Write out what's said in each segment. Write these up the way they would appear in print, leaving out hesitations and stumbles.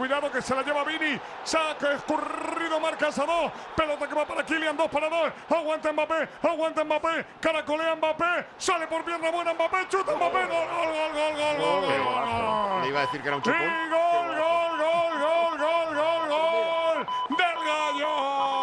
cuidado que se la lleva Vini. Saca escurrido, marca a 2. Pelota que va para Kylian, 2 para 2. Aguanta Mbappé. Caracolea Mbappé. Sale por pierna buena Mbappé. Chuta Mbappé. Gol. Le iba a decir que era un chupón. Y gol del Gallo.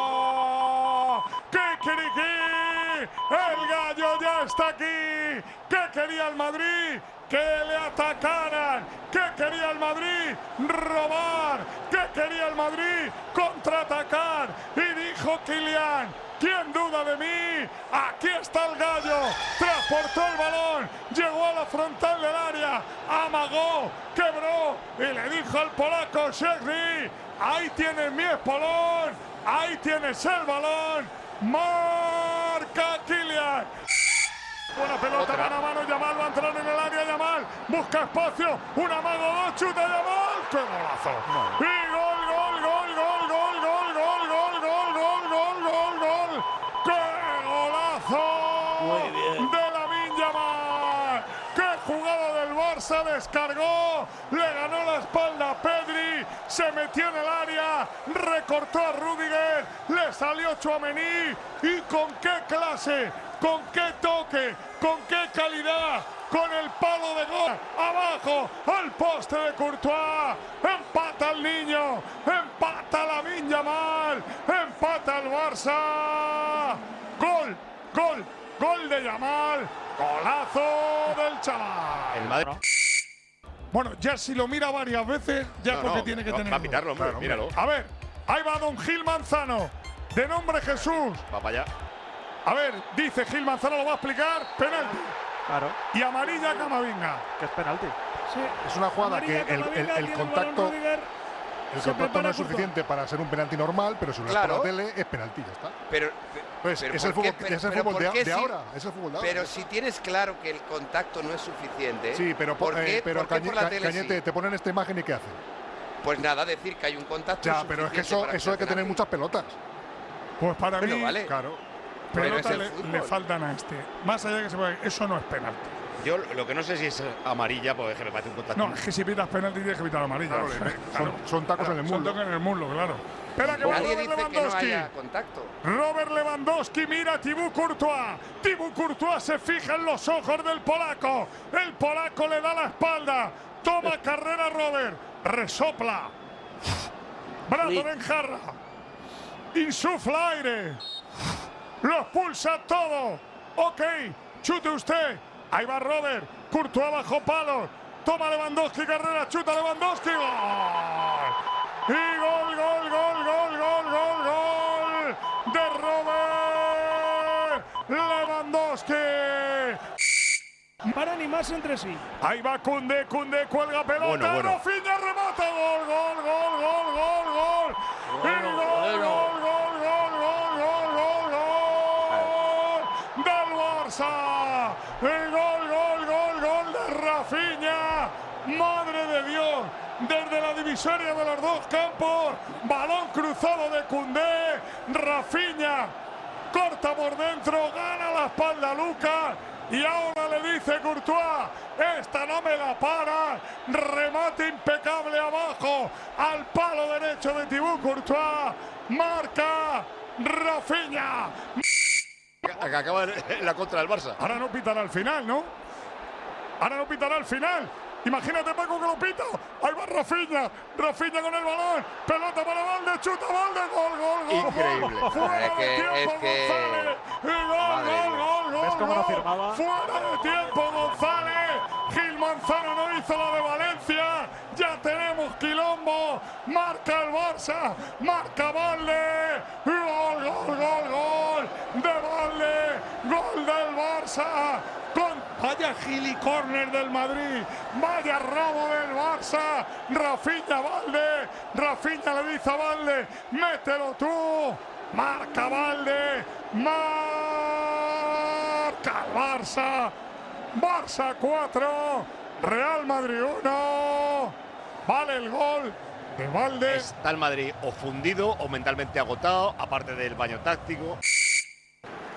¡Kikiriki! El Gallo ya está aquí. ¿Qué quería el Madrid? Que le atacaran. ¿Qué quería el Madrid? Robar. ¿Qué quería el Madrid? Contraatacar. Y dijo Kylian: ¿quién duda de mí? Aquí está el Gallo. Transportó el balón. Llegó a la frontal del área. Amagó. Quebró. Y le dijo al polaco Szczęsny: ahí tienes mi espolón. Ahí tienes el balón. Marca Kylian. Buena pelota, mano a mano, Yamal va a entrar en el área, Yamal busca espacio, un amago, 2, chuta Yamal, ¡qué golazo! Y gol, ¡qué golazo! Muy bien. De Lamine Yamal. ¡Qué jugada del Barça! Descargó, le ganó la espalda a Pedri, se metió en el área, recortó a Rüdiger, le salió Tchouaméni y con qué clase, con qué toque, con qué calidad, con el palo de gol, abajo, al poste de Courtois, empata el niño, empata Lamine Yamal, empata el Barça, gol de Yamal, golazo del chaval. El Madrid. Bueno, ya si lo mira varias veces, ya porque tiene que tener. Va a pitarlo, hombre, Claro, míralo. A ver, ahí va don Gil Manzano, de nombre Jesús. Va para allá. A ver, dice Gil Manzano, lo va a explicar, penalti. Claro, Y amarilla a Camavinga. que es penalti. Sí. Es una jugada Amarilla, que Camavinga, el tiene contacto, balón Rüdiger, el se contacto prepara no es Courtois. suficiente para ser un penalti normal, pero si lo ves por la tele es penalti, ya está. Pero Pues pero es el ¿por qué? fútbol, es el Pero fútbol ¿por qué de si- ahora, es el fútbol de ahora. Pero si tienes claro que el contacto no es suficiente, Sí, pero, ¿por qué, pero por qué por la tele Cañete, sí? te ponen esta imagen y ¿qué hacen? Pues nada, decir que hay un contacto Ya, pero es que eso hay que tener muchas pelotas. Pues para Bueno, mí, vale. Claro. Pero pelotas es el le fútbol. faltan a este. Más allá de que se pueda, eso no es penalti. Yo lo que no sé si es amarilla, porque es que me parece un contacto. No, es que si pitas penalti tienes que pitar amarilla. Claro, son tacos en el Son muslo. toques en el muslo, claro. Espera que va Nadie Robert dice que no Lewandowski. haya contacto. Robert Lewandowski mira a Thibaut Courtois. Thibaut Courtois se fija en los ojos del polaco. El polaco le da la espalda. Toma carrera Robert. Resopla. Brazo de enjarra. Insufla aire. Lo expulsa todo. Ok. Chute usted. Ahí va Robert. Courtois bajo palos. Toma Lewandowski carrera. Chuta Lewandowski. Gol. Y gol de Robert Lewandowski. Para animarse entre sí. Ahí va Koundé cuelga pelota. Bueno. Rafinha remata. Gol. Y gol del Barça. Y gol de Rafinha. Madre de Dios. Desde la divisoria de los dos campos, balón cruzado de Koundé, Rafinha corta por dentro, gana la espalda Lucas y ahora le dice Courtois, esta no me la para, remate impecable abajo al palo derecho de Thibaut Courtois, marca Rafinha. Que acaba la contra del Barça. Ahora no pitará al final, ¿no? Ahora no pitará al final. Imagínate, Paco, que lo pita. Ahí va Rafinha. Rafinha con el balón. Pelota para Valde. Chuta Valde. Gol. Increíble. Fuera Es que- de tiempo, es que- González. Y Madre mía. gol. ¿Ves cómo no firmaba? Fuera de tiempo, González. Gil Manzano no hizo la de Valencia. Ya tenemos quilombo. Marca el Barça. Marca Valde. Y gol de Valde. Gol del Barça. Vaya gili córner del Madrid, vaya robo del Barça, Rafinha Valde, Rafinha le dice a Valde, mételo tú, marca Valde, marca el Barça 4, Real Madrid 1, vale el gol de Valde. Está el Madrid o fundido o mentalmente agotado, aparte del baño táctico.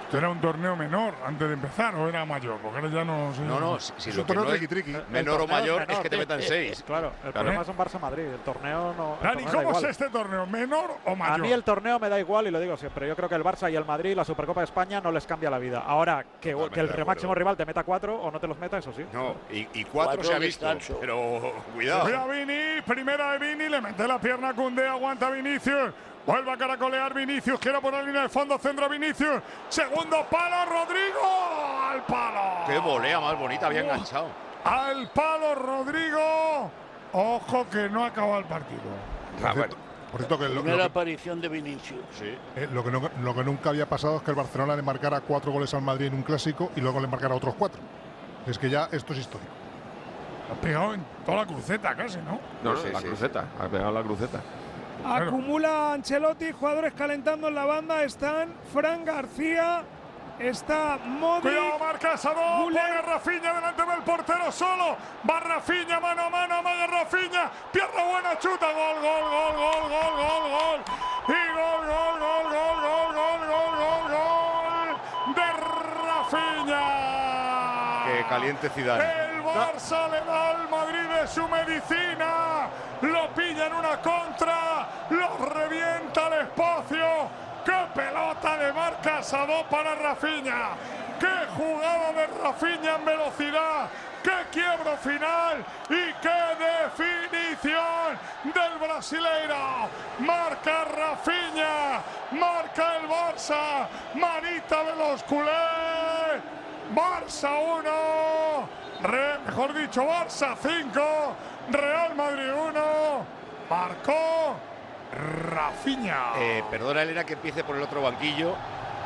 Esto era un torneo menor antes de empezar, ¿o era mayor? Porque ahora ya no sé. No, si Es lo un que torneo no es triqui-triqui. menor o El torneo mayor menor, es que te metan 6. Claro, el problema es un Barça-Madrid. El torneo no. el Dani, torneo da ¿cómo es igual. este torneo? ¿Menor o mayor? A mí el torneo me da igual y lo digo siempre. Yo creo que el Barça y el Madrid, la Supercopa de España, no les cambia la vida. Ahora, que Totalmente el de acuerdo. máximo rival te meta 4 o no te los meta, eso sí. No, y 4 se ha visto, descanso. pero cuidado. Cuidado Vini, primera de Vini, le mete la pierna a Koundé, aguanta Vinicius. Vuelve a caracolear Vinicius, quiere poner línea de fondo, centro Vinicius. Segundo palo, Rodrigo. Al palo. Qué volea más bonita, había enganchado. Al palo, Rodrigo. Ojo que no acaba el partido. Por cierto, que Primera aparición de Vinicius. Sí. lo que nunca había pasado es que el Barcelona le marcara 4 goles al Madrid en un clásico y luego le marcara otros 4. Es que ya esto es histórico. Ha pegado en toda la cruceta casi, ¿no? No, Sí, la sí, cruceta. Ha pegado la cruceta. Claro. Acumula Ancelotti, jugadores calentando en la banda. Están Fran García, está Modric. Cuidado, marca Sadó, Müller. pone a Rafinha delante del portero solo. Va Rafinha, mano a mano, amaga Rafinha. Pierna buena, chuta, gol, gol, gol, gol, gol, gol, gol. Y gol, gol, gol, gol, gol, gol, gol, gol, gol de Rafinha. Que caliente Zidane. El Barça le da al Madrid de su medicina. Lo pilla en una contra. Lo revienta al espacio. ¡Qué pelota de marca Sadó para Rafinha! ¡Qué jugada de Rafinha en velocidad! ¡Qué quiebro final! ¡Y qué definición del brasileiro! ¡Marca Rafinha! ¡Marca el Barça! ¡Manita de los culés! ¡Barça 1! Mejor dicho, Barça 5. Real Madrid 1. Marcó Rafinha. Perdona, Elena, que empiece por el otro banquillo.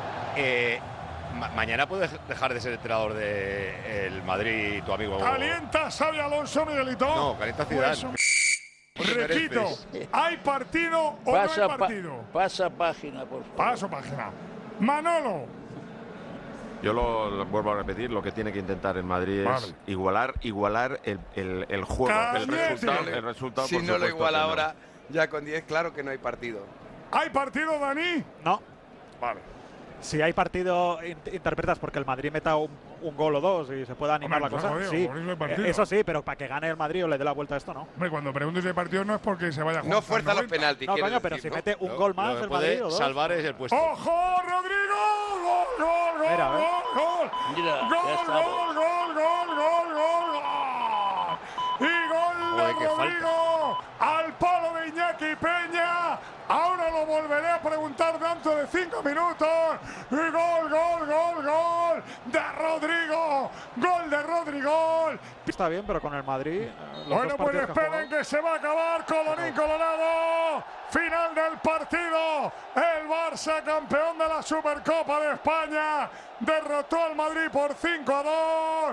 Mañana puedes dejar de ser entrenador del Madrid, tu amigo. Calienta Xabi Alonso, Miguelito. No, calienta Zidane. Pues, repito, ¿hay partido o no hay partido? Pasa página, por favor. Paso página. Manolo. Yo lo vuelvo a repetir, lo que tiene que intentar el Madrid es igualar el juego, Caliente. el resultado. Si por no lo supuesto, iguala que no. ahora, ya con 10, claro que no hay partido. ¿Hay partido, Dani? No. Vale. Si hay partido, interpretas porque el Madrid meta un gol o dos y se pueda animar Hombre, la cosa. jodido, Sí, por eso hay partido. eso sí, pero para que gane el Madrid o le dé la vuelta a esto, no. Hombre, cuando pregunto si hay partido no es porque se vaya a jugar. No fuerza los 90. penaltis. No, quiere coño, pero decir, si ¿no? mete un gol más Lo que el Madrid puede o dos. salvar es el puesto. ¡Ojo, Rodrigo! ¡Gol, gol, gol, Mira, a ver. gol, Mira, gol! ya ¡Gol, estamos. gol, gol, gol, gol, gol, gol! ¡Y gol de Joder, qué Rodrigo! ¡Al palo de Iñaki Peña! Ahora lo volveré a preguntar dentro de 5 minutos. ¡Y gol, gol, gol, gol! ¡De Rodrigo! ¡Gol de Rodrigo! Está bien, pero con el Madrid. Los Bueno, dos pues partidos que han esperen jugado- que se va a acabar Colorín Colorado. Final del partido. El Barça, campeón de la Supercopa de España, derrotó al Madrid por 5-2.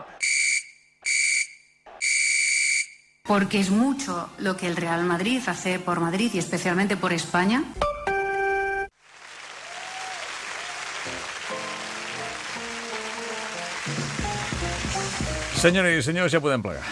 Porque es mucho lo que el Real Madrid hace por Madrid y especialmente por España. Senyores i senyors, ja podem plegar.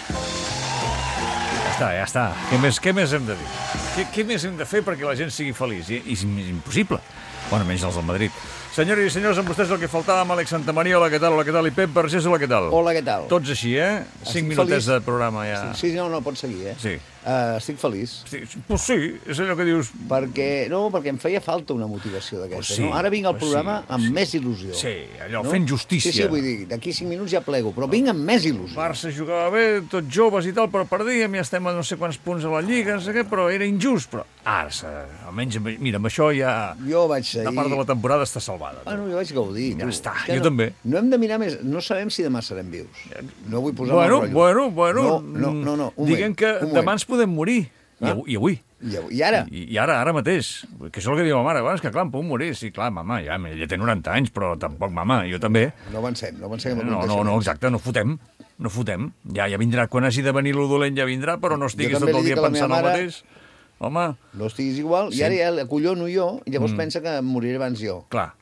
Ja està. Què més hem de dir? Què més hem de fer perquè la gent sigui feliç? I és impossible. Bueno, menys els del Madrid. Senyores i senyors, amb vostès el que faltava, amb Àlex Santamaria, hola, què tal? Hola, què tal? I Pep Vergés, hola, què tal? Hola, què tal? Tots així, 5 minutets de programa ja. Sí, no, pots seguir, Sí. Estic feliç. Pues sí, és allò que dius... Perquè em feia falta una motivació d'aquesta. Pues sí, No? Ara vinc al pues programa sí, amb més il·lusió. Sí, allò, fent justícia. Sí, vull dir, d'aquí 5 minuts ja plego, però vinc amb més il·lusió. Barça jugava bé, tots joves i tal, però perdíem, ja estem a no sé quants punts a la Lliga, no sé què, però era injust. Però ara, almenys, mira, amb això ja... Jo vaig seguir... Una part de la temporada està salvada. Bueno, jo vaig gaudir. Ja tu. està, Que jo no, també. No hem de mirar més, no sabem si demà serem vius. No vull posar Bueno, No, diguem que demà ens podem morir. I avui. I ara? I ara mateix. Que això és el que diu ma mare. Bueno, és que clar, em puc morir. Sí, clar, mama, ja té 90 anys, però tampoc, mama, jo també. No avancem amb No, exacte, no fotem. Ja vindrà, quan hagi de venir lo dolent ja vindrà, però no estiguis tot el dia pensant el mateix. Home... No estiguis igual, i ara ja l'acollono jo, i llavors pensa que em moriré abans jo. Clar.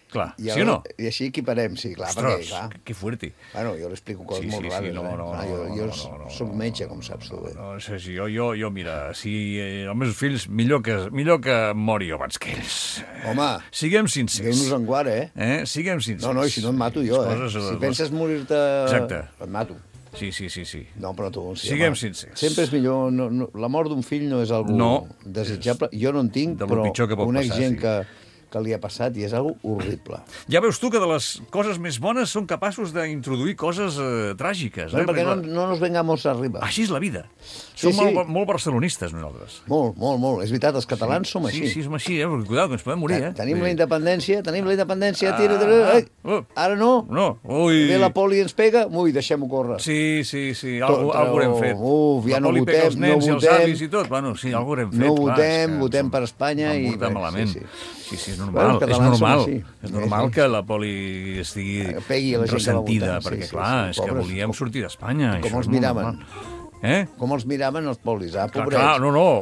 Clar, I sí o no? I així equiparem, sí, clar, Ostres, perquè, clar... que fuerte. Bueno, jo li explico coses molt rares, jo soc metge, com saps tu bé. No sé si jo, mira, si els meus fills, millor que mori abans que ells. Home, siguem sincers. Déu-nos en guard, eh? Siguem sincers. No, i si no et mato jo, Si penses morir-te... Exacte. Et mato. Sí. No, però tu... Siguem sincers. Sempre és millor... La mort d'un fill no és algo desitjable. Jo no en tinc, però conec gent que li ha passat i és algo horrible. Ja veus tu que de les coses més bones són capaços d'introduir coses tràgiques. Bueno, perquè no nos vengamos arriba. Així és la vida. Som molt barcelonistes, nosaltres. Molt. És veritat, els catalans som així. Sí, som així, Cuidado, que ens podem morir, Tenim la independència, tira. Ara no. Ve la poli i ens pega, deixem-ho córrer. Sí, algú haurem fet. Ja no votem, els nens i els avis i tot. Bueno, sí, algú haurem fet. No votem per Espanya i... malament. Sí, és normal. És normal que la poli estigui ressentida, perquè, clar, és que volíem sortir d'Espanya. Com els miraven. Com els miraven els polis, pobrets. Clar,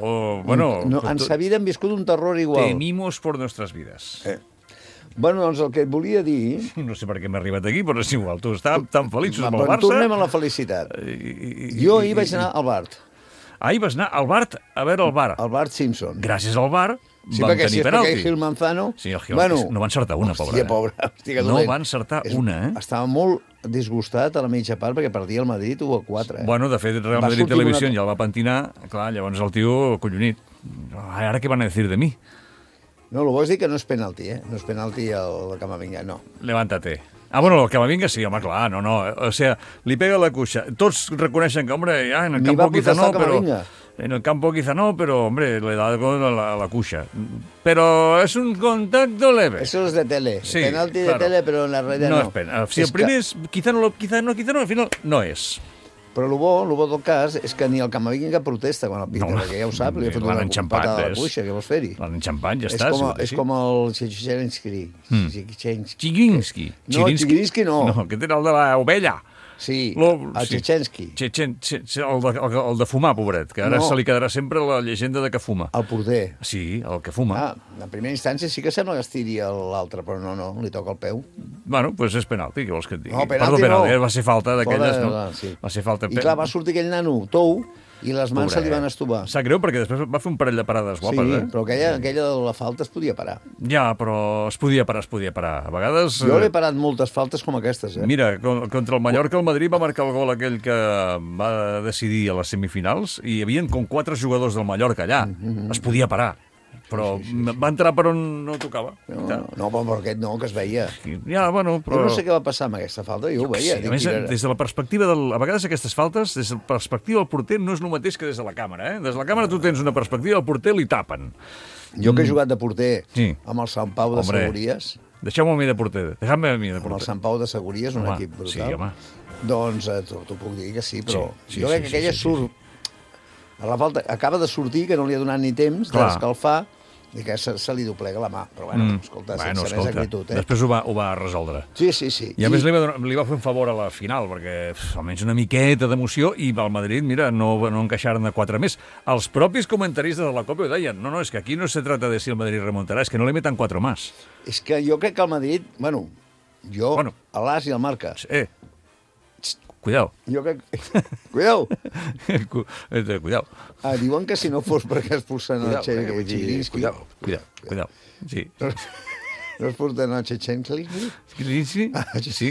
no. En sa vida hem viscut un terror igual. Temimos por nuestras vidas. Bueno, doncs el que et volia dir... No sé per què m'he arribat aquí, però és igual. Tu estàvem tan feliços amb el Barça. Tornem a la felicitat. Jo ahir vaig anar al Bart. Ahir vas anar al Bart a veure el Bar. El Bart Simpson. Gràcies al Bar van tenir penalti. Perquè Gil Manzano... Sí, el Gil no va encertar una, pobre. No va encertar una, Estava molt disgustat a la mitja part perquè perdia el Madrid 1-4. Bueno, de fet, Real Madrid Televisió ja el va pentinar. Clar, llavors el tio, collonit. Ara què van a decir de mi? No, el bo és dir que no és penalti, No és penalti el Camavinga, no. Levántate. Bueno, el Camavinga sí, home, clar, no. O sea, li pega la cuixa. Tots reconeixen que, hombre, en el campo quizá no, però... En el campo quizá no, pero, hombre, le da la cuxa. Pero es un contacto leve. Eso es de tele. Sí, penalti de tele, pero en la realidad no. No es pena. Si el primer és... Quizá no, al final no és. Però el bo del cas és que ni el Camavinga protesta quan el pita, perquè ja ho sap, li ha fet una patada a la cuixa, què vols fer-hi? L'han enxampat, ja està. És com el Chichinsky. Chiginski. No, Chiginski no. No, aquest era el de l'ovella. Sí, el Chechensky. El de fumar, pobret, que ara se li quedarà sempre la llegenda de que fuma. El porter. Sí, el que fuma. En primera instància sí que sembla que es tiri l'altre, però no, li toca el peu. Bueno, doncs és penalti, què vols que et digui? No, penalti no. Va ser falta d'aquelles, no? Va ser falta... I clar, va sortir aquell nano tou i les mans se li van estovar. Sap greu, perquè després va fer un parell de parades guapes, Sí, però aquella de la falta es podia parar. Ja, però es podia parar. A vegades... Jo l'he parat moltes faltes com aquestes, Mira, contra el Mallorca, el Madrid va marcar el gol aquell que va decidir a les semifinals i hi havia com 4 jugadors del Mallorca allà. Es podia parar. Però va entrar per on no tocava. No, però aquest no, que es veia. Ja, bueno, però... Jo no sé què va passar amb aquesta falta, jo ho veia. A més, des de la perspectiva a vegades aquestes faltes, des de la perspectiva del porter no és el mateix que des de la càmera, Des de la càmera tu tens una perspectiva, el porter li tapen. Jo que he jugat de porter amb el Sant Pau de Segúries... Deixeu-me a mi de porter, deixeu-me a mi de porter. Amb el Sant Pau de Segúries, un equip brutal. Sí, home. Doncs t'ho puc dir que sí, però jo crec que aquella surt... A la falta acaba de sortir, que no li ha donat ni temps d'escalfar, i que se li doblega la mà. Però, escolta, sense més acritud. Després ho va resoldre. Sí. I a més li va fer un favor a la final, perquè almenys una miqueta d'emoció, i el Madrid, mira, no encaixaren a 4 més. Els propis comentaristes de la Copa ho deien, no, és que aquí no se trata de si el Madrid remuntarà, és que no li meten 4 més. És que jo crec que el Madrid, a l'As i el Marca... Cuidao. Jo crec... Cuidao. Cuidao. Diuen que si no fos perquè expulsen el Chichinsky... Cuidao. Sí. No expulsen el Chichinsky? Sí.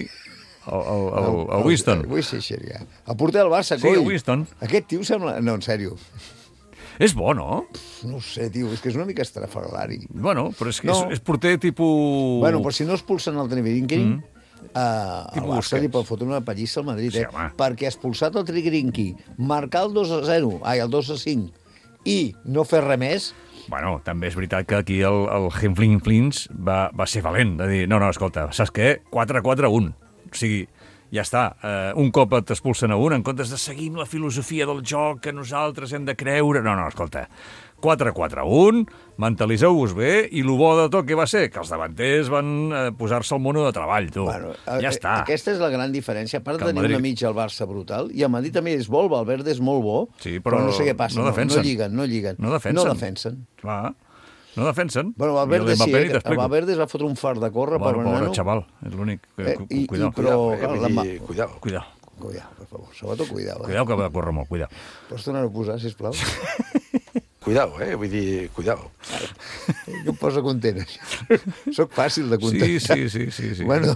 El Winston. El porter del Barça, coi. Sí, el Winston. Aquest tio sembla... No, en sèrio. És bo, no? No ho sé, tio, és que és una mica estrafolari. Bueno, però és que és porter tipus... Bueno, però si no expulsen el Trivirinkin... el Barça li pot fotre una pallissa al Madrid, perquè ha expulsat el Trigrinki, marcar el 2-0, el 2-5, i no fer res més... Bueno, també és veritat que aquí el Flins va ser valent, de dir, no, escolta, saps què? 4-4-1. O sigui, ja està. Un cop t'expulsen a un, en comptes de seguir amb la filosofia del joc que nosaltres hem de creure... No, escolta, 4-4-1, mentalitzeu-vos bé, i el bo de tot què va ser? Que els davanters van posar-se al mono de treball, tu. Ja està. Aquesta és la gran diferència. A part de tenir una mitja al Barça brutal, i el Madrid també és bo, el Valverde és molt bo, però no sé què passa. No defensen. No lliguen. No defensen. Clar. No defensen. Bueno, Valverde sí, el Valverde es va fotre un fart de córrer, pobre nano. Xaval, és l'únic. Cuidao. Cuidao. Cuidao, per favor. Sobretot cuidao. Cuidao que va córrer molt, cuidao. Pots tornar a posar, sisplau? Cuidao, vull dir, cuidao. Jo em poso content, això. Soc fàcil de contentar. Sí. Bueno,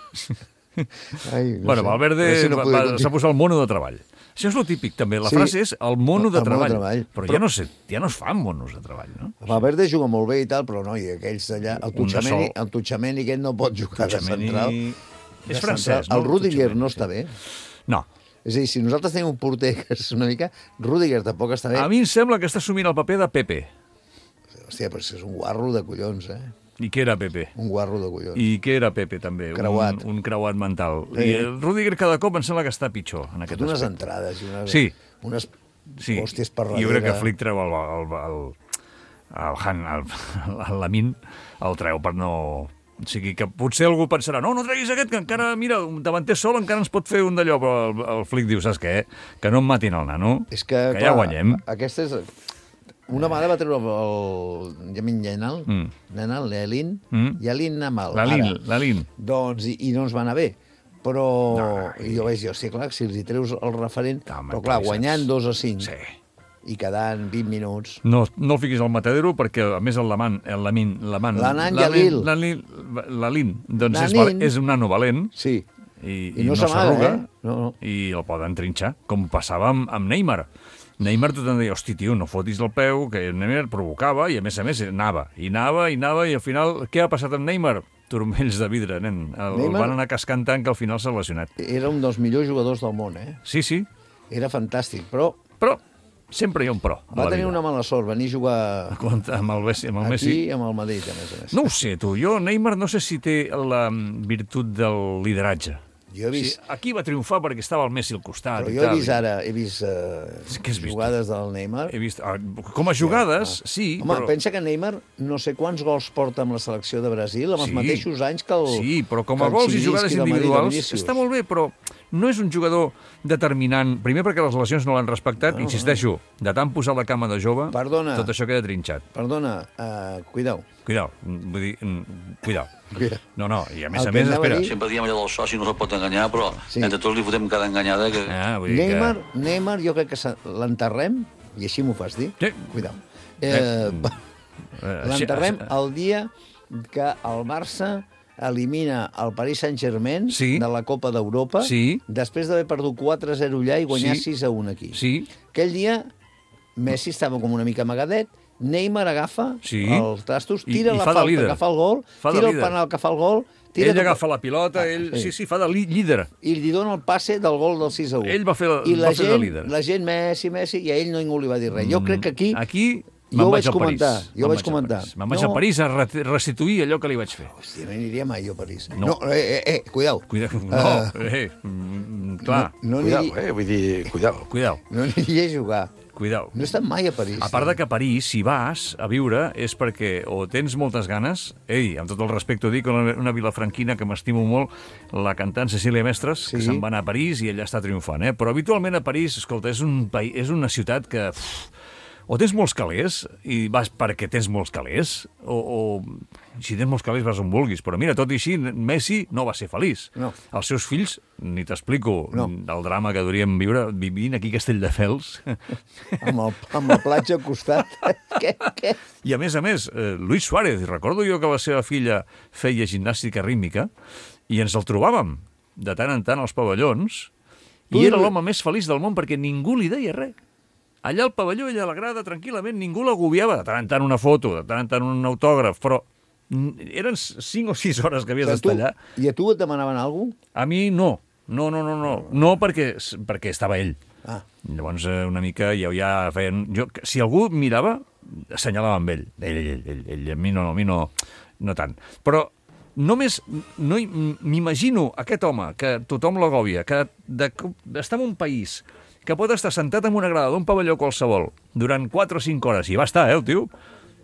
Valverde s'ha posat el mono de treball. Això és lo típic, també. La frase és el mono de treball. Però ja no es fan monos de treball, no? Valverde juga molt bé i tal, però no, i aquells d'allà... El Tuchameni aquest no pot jugar de central. És francès, no? El Rudiger no està bé. No. És a dir, si nosaltres tenim un porter que és una mica... Rudiger tampoc està bé. A mi em sembla que està assumint el paper de Pepe. Hòstia, però és un guarro de collons, eh? I què era Pepe? Un guarro de collons. I què era Pepe, també? Creuat. Un creuat mental. I el Rudiger cada cop em sembla que està pitor en aquest aspecte. Unes entrades i unes hòsties per darrere. Jo crec que Flick treu el Lamin, el treu per no... O sigui, que potser algú pensarà no treguis aquest, que encara, mira, un davanter sol encara ens pot fer un d'allò, però el Flick diu, saps què? Que no em matin el nano, que ja guanyem. Aquesta és... Una vegada va treure el Yamin Nenal, l'Elin, i Elin anar mal. L'Elin. Doncs, i no ens va anar bé. Però, i jo vaig dir, hòstia, clar, si els hi treus el referent, però clar, guanyant 2-5, i quedant 20 minuts... No el fiquis al matadero, perquè, a més, l'Anan i l'Elin, doncs és un nano valent, i no s'arruga, i el poden trinxar, com passava amb Neymar. Neymar tothom deia, hosti, tio, no fotis el peu, que Neymar provocava, i a més anava, i al final, què ha passat amb Neymar? Turmells de vidre, nen. El van anar cascant tant que al final s'ha lesionat. Era un dels millors jugadors del món, eh? Sí. Era fantàstic, però sempre hi ha un però. Va tenir una mala sort, venir a jugar amb el Messi. Aquí i amb el Madrid, a més. No ho sé, tu. Jo, Neymar, no sé si té la virtut del lideratge. Jo he vist... Aquí va triomfar perquè estava el Messi al costat. Però jo he vist jugades del Neymar. Com a jugades, sí. Home, pensa que Neymar no sé quants gols porta amb la selecció de Brasil, amb els mateixos anys que el... Sí, però com a gols i jugades individuals està molt bé, però no és un jugador determinant. Primer perquè les lesions no l'han respectat, insisteixo, de tant posar la cama de jove, tot això queda trinxat. Perdona, cuidao. Vull dir, cuidao. No, i a més, espera. Sempre diem allò del soci no se'l pot enganyar, però entre tots li fotem cada enganyada. Neymar, jo crec que l'enterrem, i així m'ho fas dir. Cuidao. L'enterrem el dia que el Barça elimina el Paris Saint-Germain de la Copa d'Europa després d'haver perdut 4-0 allà i guanyar 6-1 aquí. Aquell dia Messi estava com una mica amagadet, Neymar agafa els trastos, tira la falta que fa el gol, tira el penal que fa el gol, ell agafa la pilota, fa de líder. I li dona el passe del gol del 6-1. Ell va fer de líder. I la gent, Messi, i a ell ningú li va dir res. Jo crec que aquí jo ho vaig comentar. Me'n vaig a París a restituir allò que li vaig fer. Hòstia, no aniria mai jo a París. No, cuidao. Clar. Cuidao, vull dir, cuidao. No aniria a jugar. Cuidao. No he estat mai a París. A part de que a París, si vas a viure, és perquè o tens moltes ganes, amb tot el respecte ho dic, una vilafranquina que m'estimo molt, la cantant Cecília Mestres, que se'n va anar a París i ella està triomfant, però habitualment a París, escolta, és una ciutat que... O tens molts calés i vas perquè tens molts calés, o si tens molts calés vas on vulguis. Però mira, tot i així, Messi no va ser feliç. Els seus fills, ni t'explico el drama que duríem vivint aquí a Castelldefels. Amb la platja al costat. Què? I a més, Luis Suárez, recordo jo que la seva filla feia gimnàstica rítmica i ens el trobàvem de tant en tant als pavellons i era l'home més feliç del món perquè ningú li deia res. Allà al pavelló, allà a la grada, tranquil·lament, ningú l'agobiava. De tant en tant una foto, de tant en tant un autògraf, però eren 5 o 6 hores que havies d'estar allà. I a tu et demanaven alguna cosa? A mi no. No, perquè estava ell. Llavors, una mica, ja feien... Si algú mirava, assenyalava amb ell. Ell, a mi no tant. Però només m'imagino aquest home, que tothom l'agòbia, que està en un país que pot estar sentat en una grada d'un pavelló qualsevol durant 4 o 5 hores, i va estar, el tio,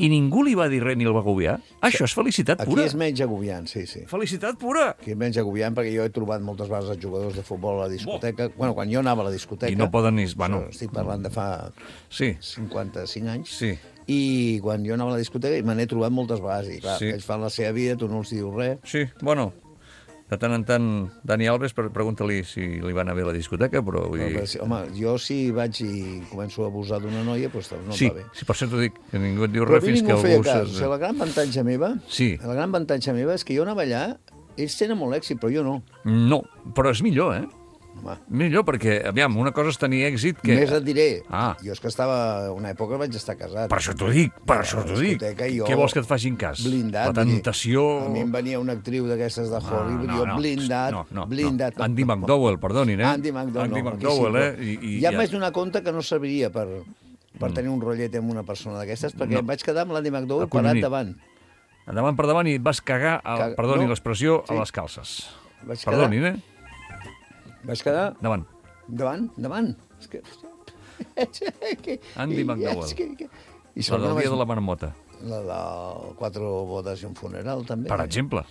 i ningú li va dir res ni el va agobiar. Això és felicitat pura. Aquí és menys agobiant, sí. Felicitat pura. Aquí és menys agobiant perquè jo he trobat moltes vegades els jugadors de futbol a la discoteca. Bueno, quan jo anava a la discoteca... I no poden ni... Bueno. Estic parlant de fa 55 anys. Sí. I quan jo anava a la discoteca me n'he trobat moltes vegades. I clar, ells fan la seva vida, tu no els dius res. Sí, bueno... De tant en tant, Dani Alves, pregunta-li si li va anar bé a la discoteca, però... Home, jo si vaig i començo a abusar d'una noia, doncs no em va bé. Sí, per això t'ho dic, que ningú et diu res fins que algú... La gran avantatge meva és que jo anava allà, ells tenen molt èxit, però jo no. No, però és millor, Home. Millor, perquè, aviam, una cosa és tenir èxit que... Més et diré, jo és que una època vaig estar casat. Per això t'ho dic, Què vols que et facin cas? Blindat. La tentació... A mi em venia una actriu d'aquestes de Hollywood, jo blindat. Andy McDowell, perdonin, Andy McDowell, I ja em vaig donar compte que no serviria per tenir un rotllet amb una persona d'aquestes, perquè em vaig quedar amb l'Andy McDowell parat davant. Endavant per davant i et vas cagar, perdoni l'expressió, a les calces. Perdonin, Vaig quedar... Davant. És que... Andy McDowell. La del dia de la marmota. La de 4 bodes i un funeral, també. Per exemple.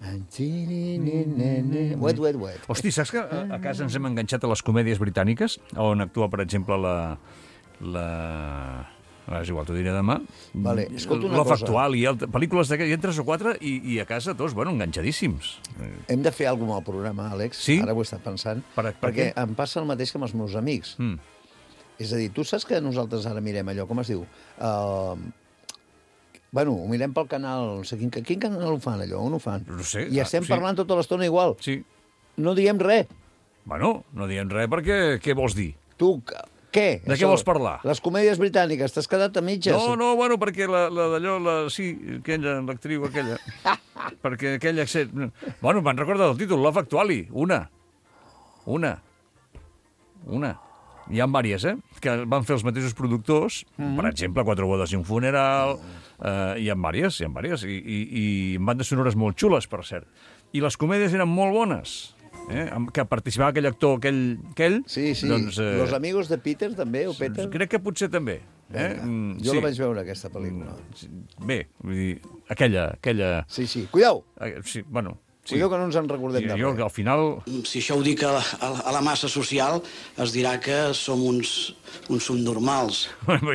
Wet. Hosti, saps que a casa ens hem enganxat a les comèdies britàniques, on actua, per exemple, és igual, t'ho diré demà. Vale, escolta una cosa. La Factual, pel·lícules d'aquestes, hi entres o 4 i a casa tots, enganxadíssims. Hem de fer alguna cosa amb el programa, Àlex. Sí? Ara ho he estat pensant. Perquè em passa el mateix que amb els meus amics. És a dir, tu saps que nosaltres ara mirem allò, com es diu? Ho mirem pel canal, no sé quin canal ho fan, allò, on ho fan? No sé. I estem parlant tota l'estona igual. Sí. No diem res. No diem res perquè què vols dir? Tu... Què? De què vols parlar? Les comèdies britàniques, t'has quedat a mitges? No, perquè aquella, l'actriu aquella, perquè aquella accent... me'n recordo del títol, Love Actually, una. Hi ha diverses, que van fer els mateixos productors, per exemple, 4 bodes i un funeral, hi ha diverses, i amb bandes sonores molt xules, per cert. I les comèdies eren molt bones. Que participava aquell actor, aquell... Sí. Doncs, Los amigos de Peter, també, o Peter? Crec que potser també. Jo la vaig veure, aquesta pel·lícula. Bé, vull dir, aquella... Sí. Cuidao! Sí. Cuidao que no ens en recordem de res. Al final... Si això ho dic a la massa social, es dirà que som uns subnormals.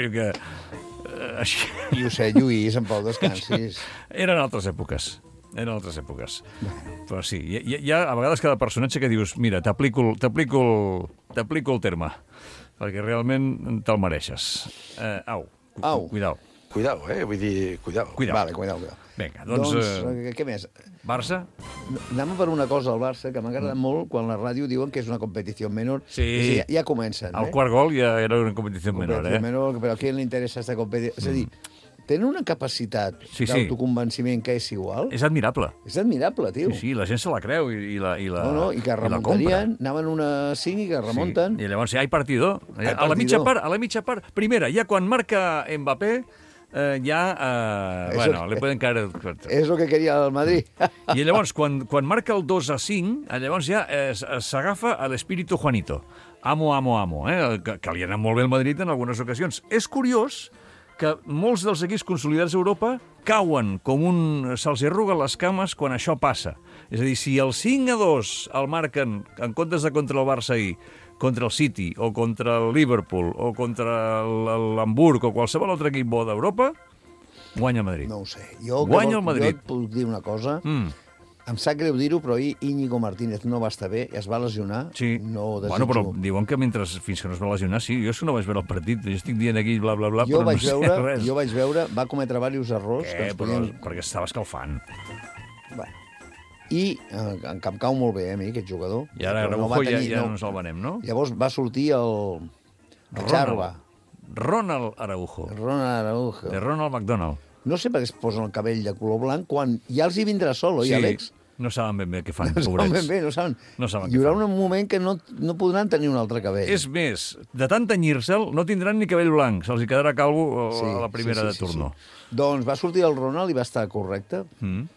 I ho sé, Lluís, en Pau descansis. Eren altres èpoques. Però sí, hi ha a vegades cada personatge que dius mira, t'aplico el terme, perquè realment te'l mereixes. Cuidao. Vull dir, cuidao. Vale, cuidao. Vinga, doncs què més? Barça? Anem per una cosa al Barça que m'ha agradat molt quan la ràdio diuen que és una competició menor. Sí. Ja comencen. El quart gol ja era una competició menor, però a qui li interessa aquesta competició? És a dir, tenen una capacitat d'autoconvenciment que és igual. És admirable. És admirable, tio. Sí, la gent se la creu i la i que remuntarien, anaven una 5 i que remunten. I llavors hi ha partido. A la mitja part, primera, ja quan marca Mbappé, le pueden caer... És el que queria el Madrid. I llavors, quan marca el 2-5, llavors ja s'agafa a l'espíritu Juanito. Amo, que li ha anat molt bé el Madrid en algunes ocasions. És curiós que molts dels equips consolidats a Europa cauen se'ls arruguen les cames quan això passa. És a dir, si el 5-2 el marquen en comptes de contra el Barça ahir, contra el City, o contra el Liverpool, o contra l'Hamburg, o qualsevol altre equip bo d'Europa, guanya el Madrid. No ho sé. Guanya el Madrid. Jo et puc dir una cosa... Em sap greu dir-ho, però ahir Íñigo Martínez no va estar bé, es va lesionar. Sí. No ho desitjo. Però diuen que fins que no es va lesionar, sí. Jo és que no vaig veure el partit. Jo estic dient aquí bla, bla, bla, però no sé res. Jo vaig veure, va cometre diversos errors. Perquè estava escalfant. I em cau molt bé, a mi, aquest jugador. I ara Araujo ja no ens el venem, no? Llavors va sortir el Charva. Ronald Araujo. De Ronald McDonald. No sé per què es posen el cabell de color blanc quan ja els hi vindrà sol, oi, Àlex? No saben ben bé què fan, pobrets. No saben. Hi haurà un moment que no podran tenir un altre cabell. És més, de tant tenyir-se'l, no tindran ni cabell blanc. Se'ls hi quedarà calvo a la primera de turno. Doncs va sortir el Ronald i va estar correcte.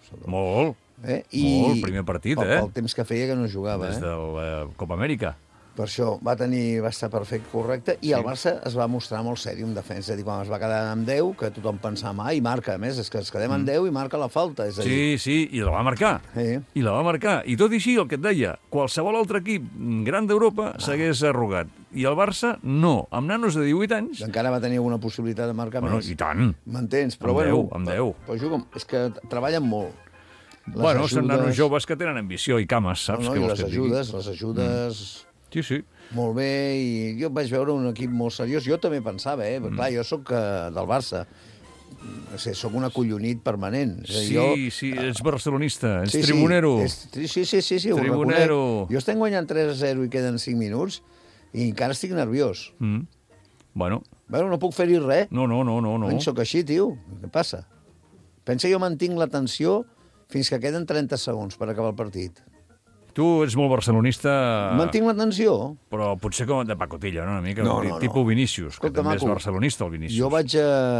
Molt. Molt, primer partit, pel temps que feia que no jugava. Des del Copa Amèrica. Per això va estar perfecte, correcte, i el Barça es va mostrar molt seri en defensa. És a dir, quan es va quedar amb 10, que tothom pensava, i marca, a més, és que ens quedem amb 10 i marca la falta. És a dir... Sí, i la va marcar. I la va marcar. I tot i així, el que et deia, qualsevol altre equip gran d'Europa s'hagués arrugat. I el Barça, no. Amb nanos de 18 anys... Encara va tenir alguna possibilitat de marcar més. I tant. M'entens? Però amb 10. Però juguen, és que treballen molt. Són nanos joves que tenen ambició i cames, saps? I les ajudes... Sí. Molt bé, i jo vaig veure un equip molt seriós. Jo també pensava, clar, jo sóc del Barça. Soc un acollonit permanent. Sí, ets barcelonista, ets tribunero. Sí, ho reconec. Jo estem guanyant 3-0 i queden 5 minuts i encara estic nerviós. Bueno, no puc fer-hi res. No. No sóc així, tio. Què passa? Pensa, jo mantinc la tensió fins que queden 30 segons per acabar el partit. Tu ets molt barcelonista... Mantinc la tensió. Però potser com de pacotilla, no? Una mica tipus Vinícius, que també és barcelonista, el Vinícius. Jo vaig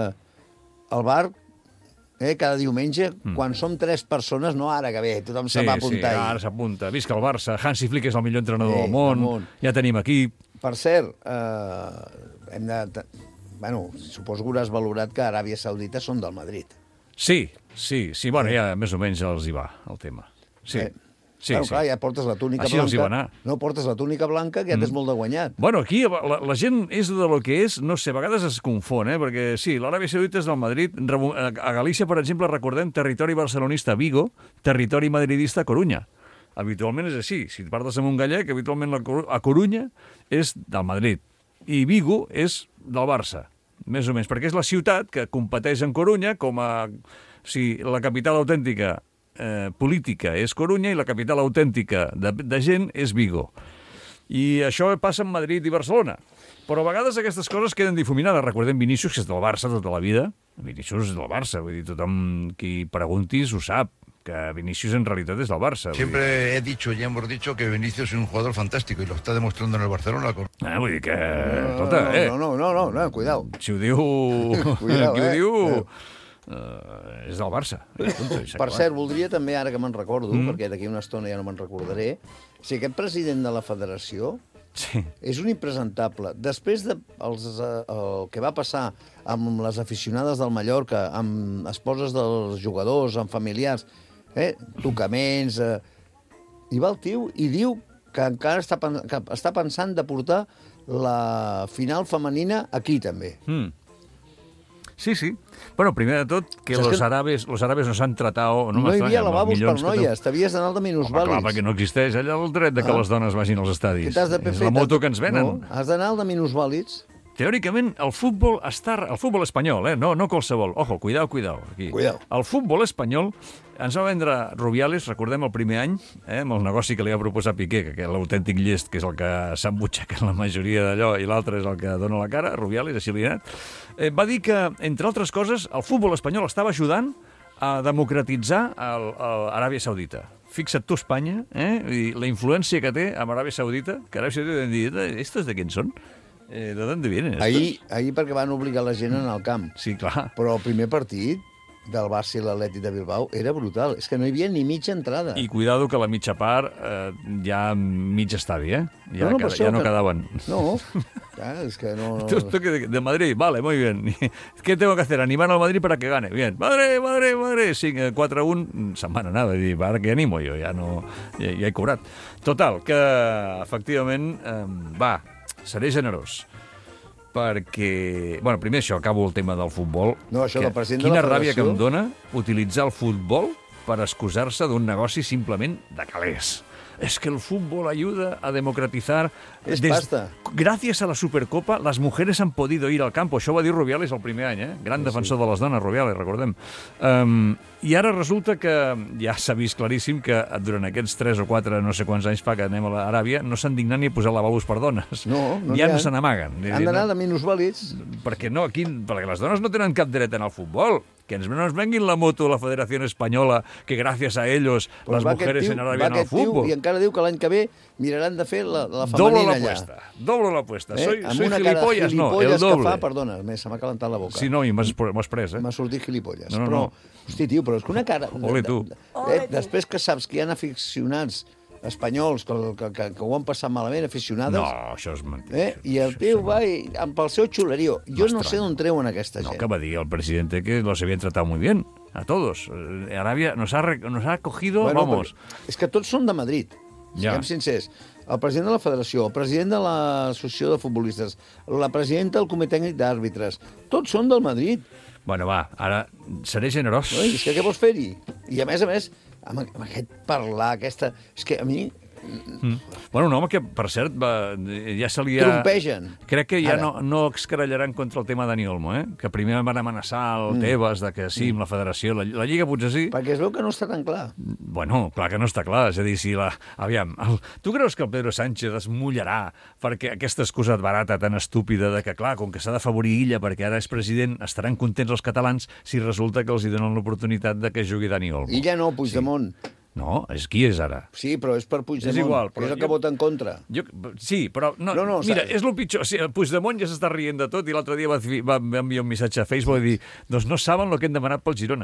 al bar cada diumenge, quan som 3 persones, no ara que bé, tothom se va apuntar. Sí, ara s'apunta. Visca el Barça, Hansi Flick és el millor entrenador del món, ja tenim equip. Per cert, hem de... suposo que hauràs valorat que Aràbia Saudita són del Madrid. Sí, bueno, ja més o menys els hi va, el tema. Sí. Clar, ja portes la túnica blanca. Així els hi va anar. No portes la túnica blanca, que ja tens molt de guanyat. Bueno, aquí la gent és de lo que és, no sé, a vegades es confon, perquè sí, l'Aràbia Saudita és del Madrid. A Galícia, per exemple, recordem territori barcelonista Vigo, territori madridista Corunya. Habitualment és així. Si parles amb un gallec, habitualment a Corunya és del Madrid. I Vigo és del Barça, més o menys, perquè és la ciutat que competeix en Corunya com a... Si la capital autèntica política és Corunya i la capital autèntica de gent és Vigo. I això passa en Madrid i Barcelona. Però a vegades aquestes coses queden difuminades. Recordem Vinícius, que és del Barça tota la vida. Vinícius és del Barça, vull dir, tothom qui preguntis ho sap, que Vinícius en realitat és del Barça. Siempre he dicho y hemos dicho que Vinícius es un jugador fantástico y lo está demostrando en el Barcelona. Vull dir que... No, cuidao. Si ho diu... Cuidao, qui ho diu... és del Barça. Per cert, voldria també, ara que me'n recordo, perquè d'aquí una estona ja no me'n recordaré, si aquest president de la federació és un impresentable. Després de el que va passar amb les aficionades del Mallorca, amb esposes dels jugadors, amb familiars, tocaments... I va el tio i diu que encara està pensant de portar la final femenina aquí, també. Sí. Bueno, primer de tot, que los árabes no s'han tratado... No hi havia lavabos per noies, t'havies d'anar de minusvàlids. Clar, perquè no existeix allà el dret de que les dones vagin als estadis. És la moto que ens venen. No, has d'anar al de minusvàlids. Teòricament, el futbol espanyol, no qualsevol. Ojo, cuidao. Aquí. El futbol espanyol ens va vendre Rubiales, recordem el primer any, amb el negoci que li va proposar Piqué, que l'autèntic llest, que és el que s'embutxaca en la majoria d'allò, i l'altre és el que dona la cara, Rubiales, així li ha anat, va dir que, entre altres coses, el futbol espanyol estava ajudant a democratitzar Aràbia Saudita. Fixa't tu, Espanya, i la influència que té amb Aràbia Saudita, que Aràbia Saudita han dit, ¿estos de quién son? ¿De dónde vienen estos? Ahir perquè van obligar la gent a anar al camp. Sí, clar. Però el primer partit del Barça i l'Atlètic de Bilbao era brutal. És que no hi havia ni mitja entrada. I cuidado que la mitja part ja mig estadi, Ja no quedaven. No, es que no... Tú de Madrid, vale, muy bien. ¿Qué tengo que hacer? Animar al Madrid para que gane. Bien, Madrid. 4-1, se'n van anar. Dir, ara que animo jo, ja he cobrat. Total, que efectivament, seré generós. Perquè... Bueno, primer això, acabo el tema del futbol. No, això del president de la federació... Quina ràbia que em dona utilitzar el futbol per excusar-se d'un negoci simplement de calés. Es que el fútbol ayuda a democratizar... pasta. Gracias a la Supercopa, las mujeres han podido ir al campo. Això va dir Rubiales el primer any, Gran defensor de les dones, Rubiales, recordem. I ara resulta que ja s'ha vist claríssim que durant aquests 3 o 4, no sé quants anys fa que anem a l'Aràbia, no s'han dignat ni a posar lavabos per dones. No ja no se n'amaguen. Han d'anar de minusvàlids. Perquè les dones no tenen cap dret en el futbol. Que ens venguin la moto la Federació Espanyola, que gràcies a ells les mujeres en Aràbia en el futbol. I encara diu que l'any que ve miraran de fer la femenina allà. Doble la apuesta. Soy gilipollas, no, el doble. Que fa, perdona, se m'ha calentat la boca. Sí, no, i m'has pres, M'ha sortit gilipolles. No. Hosti, tio, però és que una cara... Ole, tu. Després que saps que hi ha aficionats espanyols que ho han passat malament, aficionades. No, això és mentida. I el tio va amb el seu xulerío. Jo no sé d'on treuen aquesta gent. No, que va dir el presidente que los habían tratado muy bien, a todos. Arabia nos ha cogido, vamos. És que tots són de Madrid, siguem sincers. El president de la federació, el president de l'associació de futbolistes, la presidenta del comitè tècnic d'àrbitres, tots són del Madrid. Bueno, va, ara seré generós. No, és que què vols fer-hi? I a més, amb aquest parlar, aquesta... És que a mi... Bueno, un home que, per cert, ja se li ha... Trompegen. Crec que ja no excarallaran contra el tema Dani Olmo, que primer van amenaçar el Tebas de que sí, amb la federació, la Lliga potser sí. Perquè es veu que no està tan clar. Bueno, clar que no està clar. És a dir, si aviam, tu creus que el Pedro Sánchez es mullarà perquè aquesta excusa barata tan estúpida de que, clar, com que s'ha d'afavorir Illa perquè ara és president, estaran contents els catalans si resulta que els hi donen l'oportunitat de que jugui Dani Olmo. Illa no, Puigdemont. Sí. No, qui és ara? Sí, però és per Puigdemont, és igual, que és el que vota en contra. Sí, però... No, mira, és el pitjor. Sí, Puigdemont ja s'està rient de tot i l'altre dia va enviar un missatge a Facebook i dir doncs no saben el que hem demanat pel Girona.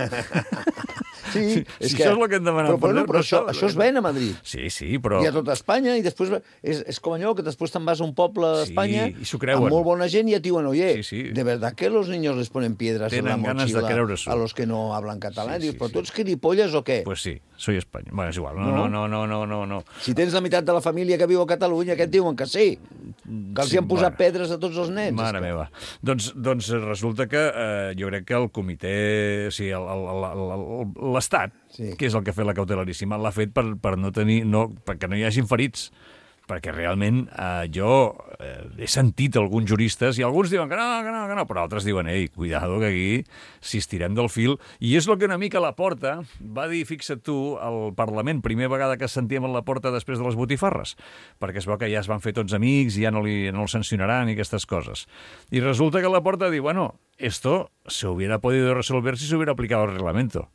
Sí, és que... això és el que hem demanat. Però això es ven a Madrid. Sí, però... I a tota Espanya, i després és com allò que després te'n vas a un poble d'Espanya amb molt bona gent i et diuen, oye, de verdad que los niños les ponen piedras en la mochila a los que no hablan catalán? Dius, però tu ets gilipolles o què? Pues sí, soy Espanya. Bueno, és igual. No. Si tens la meitat de la família que viu a Catalunya, què et diuen? Que sí? Que els hi han posat pedres a tots els nens? Mare meva. Doncs resulta que jo crec que el comitè, o sigui, l'Estat, que és el que ha fet la cautelaríssima, l'ha fet per no tenir... perquè no hi hagin ferits. Perquè realment jo he sentit alguns juristes i alguns diuen que no, però altres diuen, ei, cuidado, que aquí si estirem del fil. I és el que una mica Laporta va dir, fixa't tu, al Parlament, primera vegada que sentíem a Laporta després de les botifarres, perquè es veu que ja es van fer tots amics i ja no el sancionaran i aquestes coses. I resulta que Laporta diu, bueno, esto se hubiera podido resolver si se hubiera aplicado el reglamento.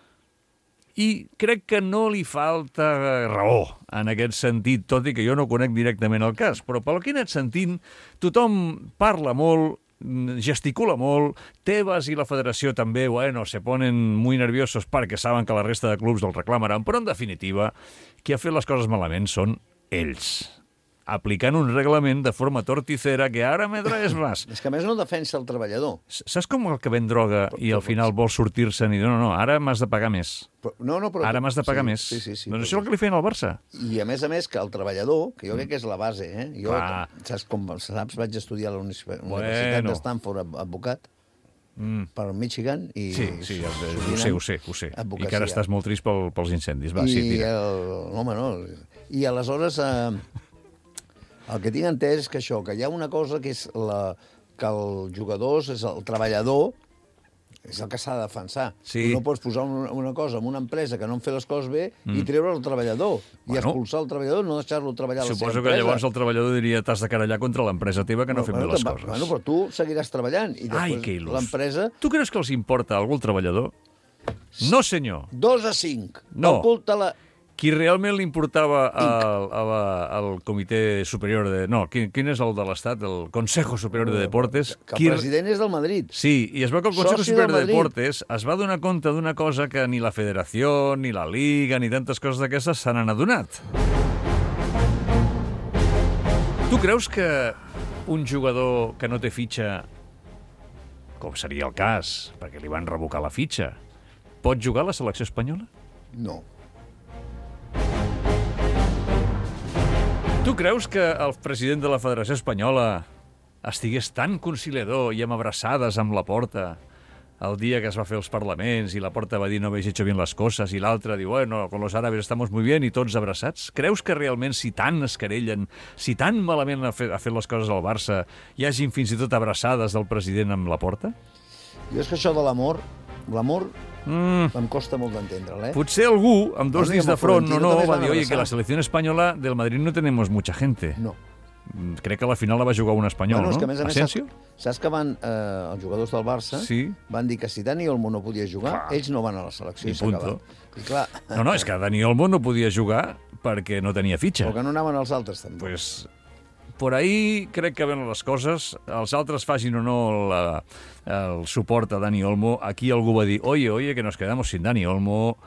I crec que no li falta raó en aquest sentit, tot i que jo no conec directament el cas. Però pel que he anat sentint, tothom parla molt, gesticula molt, Tebas i la federació també, se ponen muy nerviosos perquè saben que la resta de clubs el reclamaran, però en definitiva, qui ha fet les coses malament són ells, aplicant un reglament de forma torticera que ara me traes más. És que a més no defensa el treballador. Saps com el que ven droga i al final vol sortir-se'n i diu, no, ara m'has de pagar més. Ara m'has de pagar més. Sí. Doncs això és el que li feien al Barça. I a més, que el treballador, que jo crec que és la base, jo, saps, vaig estudiar a la Universitat de Stanford, advocat, per Michigan, i... Sí, ho sé. I que ara estàs molt trist pels incendis. Va, sí, tira. Home, no. I aleshores... El que tinc entès és que això, que hi ha una cosa que és que el jugador, és el treballador, és el que s'ha de defensar. Sí. No pots posar una cosa en una empresa que no en fa les coses bé i treure el treballador. I expulsar el treballador, no deixar-lo treballar a la seva empresa. Suposo que llavors el treballador diria t'has de querellar contra l'empresa teva que no ha fet bé les coses. Bueno, però tu seguiràs treballant i després l'empresa... Tu creus que els importa a algú el treballador? No, senyor. 2-5. No. Calcula-te-la... Qui realment li importava al Comitè Superior de... No, quin és el de l'Estat? El Consejo Superior de Deportes. Que el president és del Madrid. Sí, i es veu que el Consejo Superior de Deportes es va donar compte d'una cosa que ni la Federació, ni la Liga, ni tantes coses d'aquestes se n'han adonat. Tu creus que un jugador que no té fitxa, com seria el cas, perquè li van revocar la fitxa, pot jugar a la selecció espanyola? No. Tu creus que el president de la Federació Espanyola estigués tan conciliador i amb abraçades amb Laporta el dia que es va fer els parlaments i Laporta va dir no habéis hecho bien las cosas i l'altre diu, bueno, con los árabes estamos muy bien i tots abraçats? Creus que realment si tant es querellen, si tan malament ha fet les coses al Barça, hi hagin fins i tot abraçades del president amb Laporta? Jo és que això de l'amor em costa molt d'entendre'l, Potser algú, amb dos dits de front, va dir, oye, que la selecció espanyola del Madrid no tenemos mucha gente. No. Crec que a la final la va jugar un espanyol, no? És que a més Asensio? Saps que els jugadors del Barça van dir que si Dani Olmo no podia jugar, ells no van a la selecció i s'acaba. No, és que Dani Olmo no podia jugar perquè no tenia fitxa. Però que no anaven els altres, també. Pues... Por ahí crec que ven les coses. Els altres facin o no el suport a Dani Olmo. Aquí algú va dir, oye, que nos quedamos sin Dani Olmo.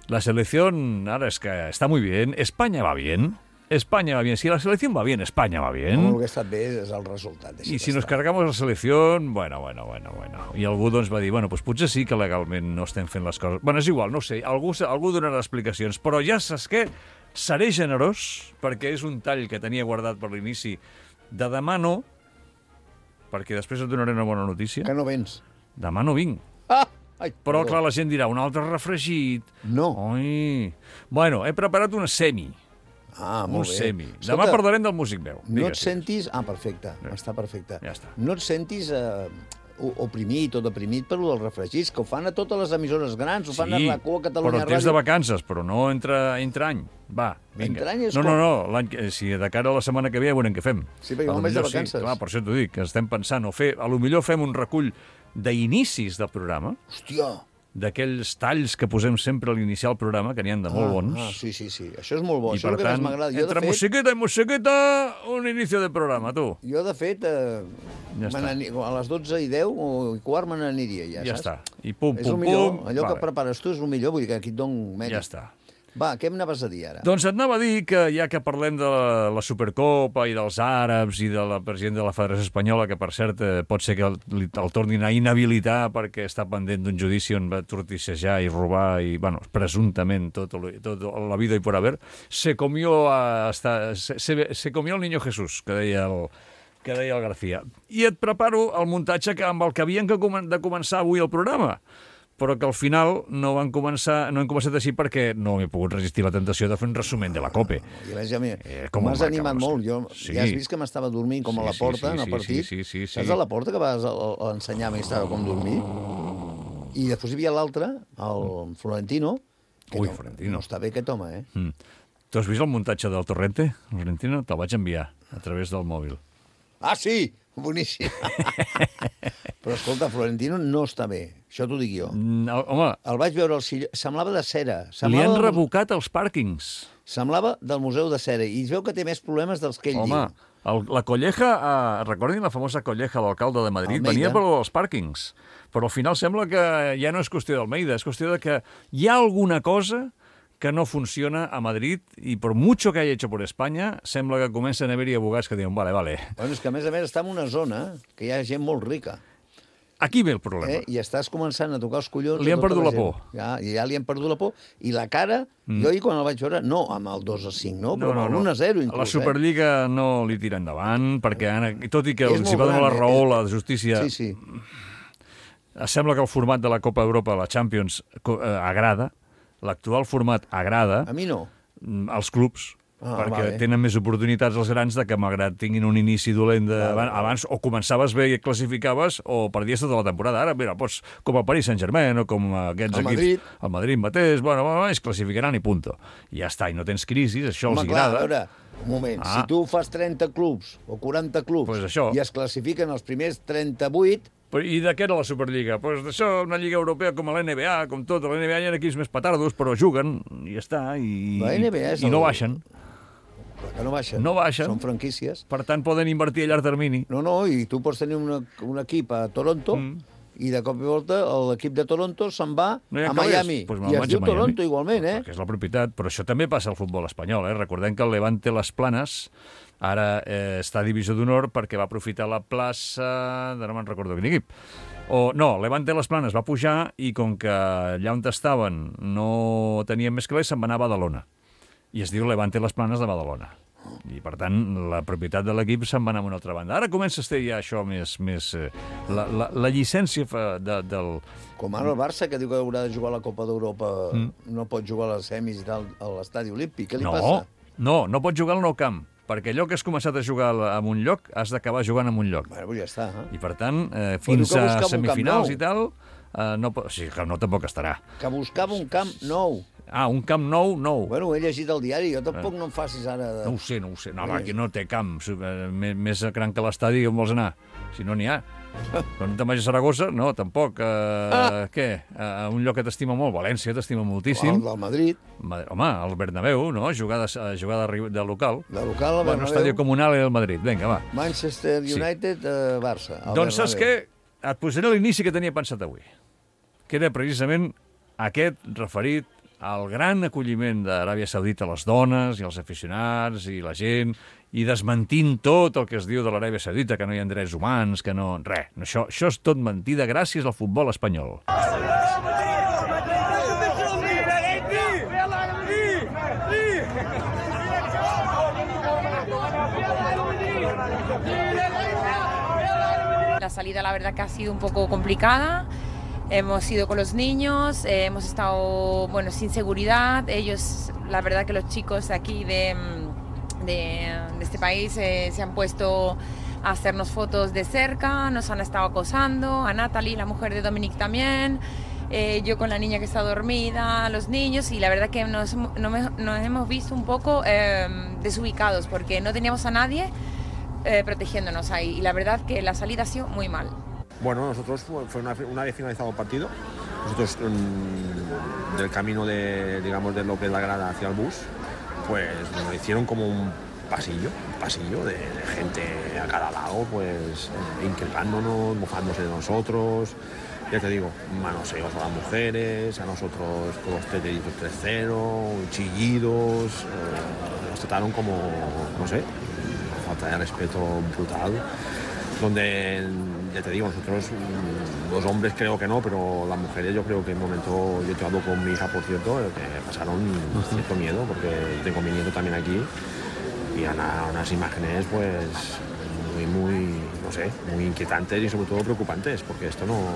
La selección, ahora es que está muy bien. España va bien. España va bien. Si la selección va bien, España va bien. El que ha estat bé és el resultat. I si nos cargamos la selecció, bueno. I algú doncs va dir, bueno, doncs potser sí que legalment no estem fent les coses. Bueno, és igual, no sé, algú donarà explicacions, però ja saps què? Seré generós, perquè és un tall que tenia guardat per l'inici de demà no, perquè després et donaré una bona notícia. Que no vens. Demà no vinc. Ai, però, clar, la gent dirà, un altre refregit. No. Ai. Bueno, he preparat una semi. Molt bé. Semi. Demà parlarem del Músic Veu. No et sentis... perfecte. Està perfecte. Ja està. No et sentis oprimit o deprimit per del refregits, que ho fan a totes les emissores grans, ho fan a RAC1, a Catalunya Ràdio. Però temps de vacances, però no entre any. Va, vinga. Entre any és No, si de cara a la setmana que ve ja veurem què fem. Sí, perquè va un mes de vacances. Clar, per això t'ho dic, que estem pensant, a lo millor fem un recull d'inicis del programa. Hòstia! D'aquells talls que posem sempre a l'iniciar el programa, que n'hi ha de molt bons. Sí. Això és molt bo. I per tant, entre musiqueta i musiqueta, un inici de programa, tu. Jo, de fet, a les 12:10 o 12:15 me n'aniria, ja està. I pum. Allò que prepares tu és el millor, vull dir que aquí et dono mèrit. Ja està. Va, què em anaves a dir ara? Doncs et anava a dir que ja que parlem de la Supercopa i dels àrabs i de la presidenta de la Federació Espanyola, que per cert pot ser que el tornin a inhabilitar perquè està pendent d'un judici on va tortissejar i robar i, bueno, presumptament tot la vida i por haber, se comió el niño Jesús, que deia el García. I et preparo el muntatge amb el que havien de començar avui el programa, però que al final no hem començat així perquè no m'he pogut resistir la tentació de fer un resumen de la COPE. M'has animat molt. Ja has vist que m'estava dormint com a la porta en el partit? Sí. Saps a la porta que vas ensenyar-me i estava com dormir? I després hi havia l'altre, el Florentino, que no està bé aquest home, Tu has vist el muntatge del Torrente, Florentino? Te'l vaig enviar a través del mòbil. Ah, sí? Boníssim. Però, escolta, Florentino no està bé. Això t'ho dic jo. Home... El vaig veure al silló. Semblava de cera. Li han revocat els pàrquings. Semblava del Museu de Cera. I es veu que té més problemes dels que ell diu. Home, la Colleja, recordin la famosa Colleja, l'alcalde de Madrid, venia per als pàrquings. Però al final sembla que ja no és qüestió d'Almeida, és qüestió de que hi ha alguna cosa que no funciona a Madrid i per mucho que haya hecho por España, sembla que comencen a haver-hi abogats que diuen, vale. Bueno, és que a més està en una zona que hi ha gent molt rica. Aquí ve el problema. I estàs començant a tocar els collons... Li han perdut la por. Ja li han perdut la por. I la cara, jo ahir quan el vaig veure, no amb el 2-5, no, però amb el 1-0 inclús. La Superliga no li tira endavant, perquè tot i que els hi va donar la raó la justícia... Sí. Sembla que el format de la Copa Europa, la Champions, agrada. L'actual format agrada... A mi no. Als clubs, perquè tenen més oportunitats els grans de que, malgrat tinguin un inici dolent abans, o començaves bé i et classificaves, o perdies tota la temporada. Ara, mira, pots, com el Paris Saint-Germain, o com aquests equips... El Madrid mateix, bueno, es classificaran i punto. I ja està, i no tens crisis, això els agrada. A veure, un moment, si tu fas 30 clubs o 40 clubs i es classifiquen els primers 38... I de què era la Superliga? Doncs d'això, una lliga europea com la NBA, com tot. A la NBA hi ha equips més petardos, però juguen, i ja està, i no baixen. Que no baixen. No baixen. Són franquícies. Per tant, poden invertir a llarg termini. No, i tu pots tenir un equip a Toronto i de cop i volta l'equip de Toronto se'n va a Miami. I es diu Toronto igualment, Perquè és la propietat, però això també passa al futbol espanyol. Recordem que el Levante Las Planes ara està a divisió d'honor perquè va aprofitar la plaça... no me'n recordo quin equip. Levante Las Planes va pujar i com que allà on estaven no tenien més calés, se'n va anar a Badalona. I es diu Levante Las Planes de Badalona. I, per tant, la propietat de l'equip se'n va anar a una altra banda. Ara comença a estar ja això més... La llicència del... Com ara el Barça, que diu que haurà de jugar a la Copa d'Europa, no pot jugar a les semis i tal a l'estadi olímpic. Què li passa? No pot jugar al Nou Camp. Perquè allò que has començat a jugar en un lloc, has d'acabar jugant en un lloc. Bueno, ja està. I, per tant, fins a semifinals i tal... que no tampoc estarà. Que buscava un camp nou. Un camp nou. Bueno, he llegit el diari, jo tampoc no em facis ara... No ho sé. No, aquí no té camp. Més gran que l'estadi, on vols anar? Si no n'hi ha. Però no te'n vagis a Saragossa? No, tampoc. Què? Un lloc que t'estima molt. València t'estima moltíssim. El del Madrid. Home, el Bernabéu, no? Jugar de local. De local, el Bernabéu. Estadio Comunal i el Madrid. Vinga, va. Manchester United, Barça. Doncs saps què? Et posaré l'inici que tenia pensat avui. Que era precisament aquest referit el gran acolliment d'Aràbia Saudita a les dones i els aficionats i la gent, i desmentint tot el que es diu de l'Aràbia Saudita, que no hi ha drets humans, que no... Res, això és tot mentida gràcies al futbol espanyol. La salida, la verdad, que ha sido un poco complicada. Hemos ido con los niños, hemos estado, bueno, sin seguridad. Ellos, la verdad que los chicos de aquí de este país se han puesto a hacernos fotos de cerca, nos han estado acosando, a Natalie, la mujer de Dominic también, yo con la niña que está dormida, los niños, y la verdad que nos hemos visto un poco desubicados porque no teníamos a nadie protegiéndonos ahí, y la verdad que la salida ha sido muy mal. Bueno, nosotros, fue una vez finalizado el partido, nosotros del camino de lo que es la grada hacia el bus, pues nos hicieron como un pasillo de gente a cada lado, pues increpándonos, mofándose de nosotros, ya te digo, manoseos a las mujeres, a nosotros todos 3-0, chillidos, nos trataron como, no sé, falta de respeto brutal, donde, ya te digo, nosotros, los hombres creo que no, pero las mujeres yo creo que en un momento, yo te hablo con mi hija, por cierto, que pasaron cierto miedo, porque tengo mi nieto también aquí, y unas imágenes pues muy, no sé, muy inquietantes y sobre todo preocupantes, porque esto no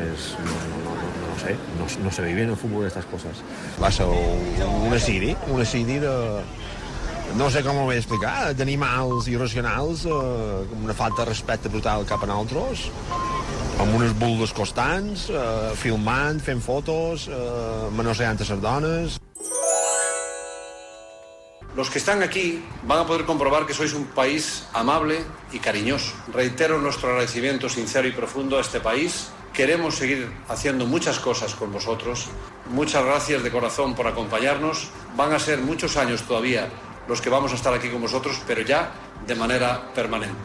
se vive en el fútbol estas cosas. Va ser un acidi de... No sé com ho vull explicar, d'animals irracionals, amb una falta de respecte brutal cap a nosaltres, amb unes bulles constants, filmant, fent fotos, manoseant a les dones. Los que están aquí van a poder comprobar que sois un país amable y cariñoso. Reitero nuestro agradecimiento sincero y profundo a este país. Queremos seguir haciendo muchas cosas con vosotros. Muchas gracias de corazón por acompañarnos. Van a ser muchos años todavía los que vamos a estar aquí con vosotros, pero ya de manera permanente.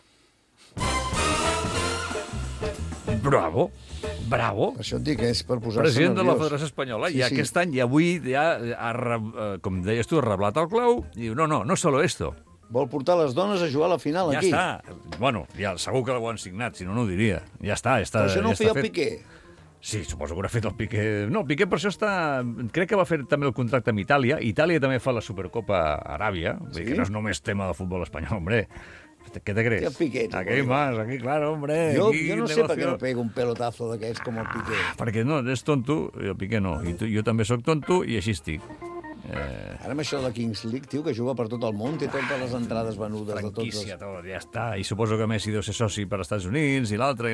Bravo. Per això et dic, és per posar-se President nerviós. de la Federació Espanyola. Sí, I aquest any, i avui, com deies tu, ha reblat el clau, i diu, no solo esto. Vol portar les dones a jugar a la final aquí. Ja està. Bueno, ja, segur que ho han signat, si no, no ho diria. Ja està. Però això no ho feia el Piqué. Sí, suposo que ho ha fet el Piqué. No, el Piqué per això està... Crec que va fer també el contracte amb Itàlia. Itàlia també fa la Supercopa a Aràbia. Sí? Que no és només tema del futbol espanyol, hombre. ¿Qué te crees? Piqué, aquí más, aquí, claro, hombre. Yo no sé per què no pega un pelotazo d'aquests com el Piqué. Perquè no, és tonto, i el Piqué no. I jo també sóc tonto i així estic. Ara amb això de la Kings League, tio, que juga per tot el món, té totes les entrades venudes de tots els... Franquícia, tot, ja està. I suposo que Messi deu ser soci per als Estats Units i l'altre.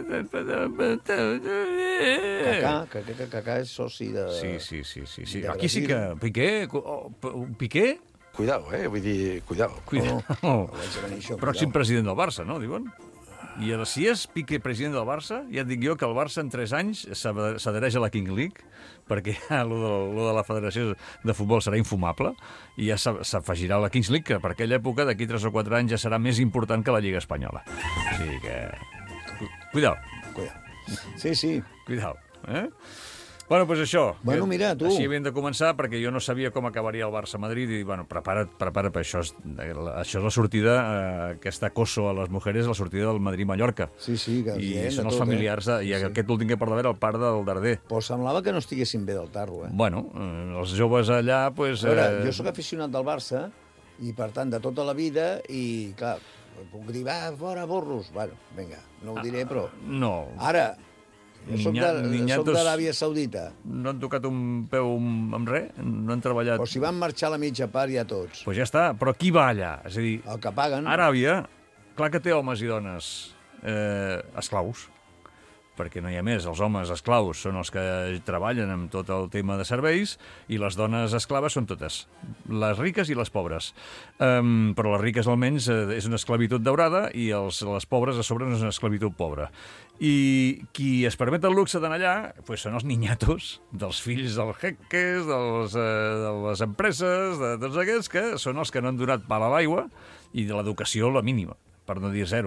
Kaká és soci de... Sí. Aquí sí que... Piqué? Cuidao, vull dir, cuidao. Pròxim president del Barça, no, diuen? I ara, si és Piqué president del Barça, ja et dic jo que el Barça en 3 anys s'adhereix a la King League, perquè lo de la Federació de Futbol serà infumable, i ja s'afegirà a la Kings League, que per aquella època, d'aquí 3 o 4 anys, ja serà més important que la Lliga Espanyola. O sigui que... Cuidao. Sí. Cuidao, Bueno, doncs això. Bueno, mira, tu. Així havíem de començar, perquè jo no sabia com acabaria el Barça-Madrid, i, bueno, prepara't per això. Això és la sortida, aquest acoso a les mujeres, la sortida del Madrid-Mallorca. Sí, que i són els familiars, i aquest últim que porta era el pare del Darder. Però semblava que no estiguessin bé del tarro, Bueno, els joves allà, doncs... A veure, jo sóc aficionat del Barça, i per tant, de tota la vida, i, clar, puc dir, va, fora, borros. Bueno, vinga, no ho diré, però... No. Ara... Soc d'Aràbia Saudita. No han tocat un peu amb res? No han treballat... O si van marxar a la mitja part ja tots. Doncs ja està, però qui va allà? És a dir... El que paguen. Aràbia, clar que té homes i dones esclaus, perquè no hi ha més. Els homes esclaus són els que treballen amb tot el tema de serveis, i les dones esclaves són totes, les riques i les pobres. Però les riques almenys és una esclavitud daurada, i les pobres a sobre no és una esclavitud pobra. I qui es permet el luxe d'anar allà són els niñatos dels fills dels jeques, de les empreses, de tots aquests que són els que no han donat pal a l'aigua, i de l'educació la mínima, per no dir zero.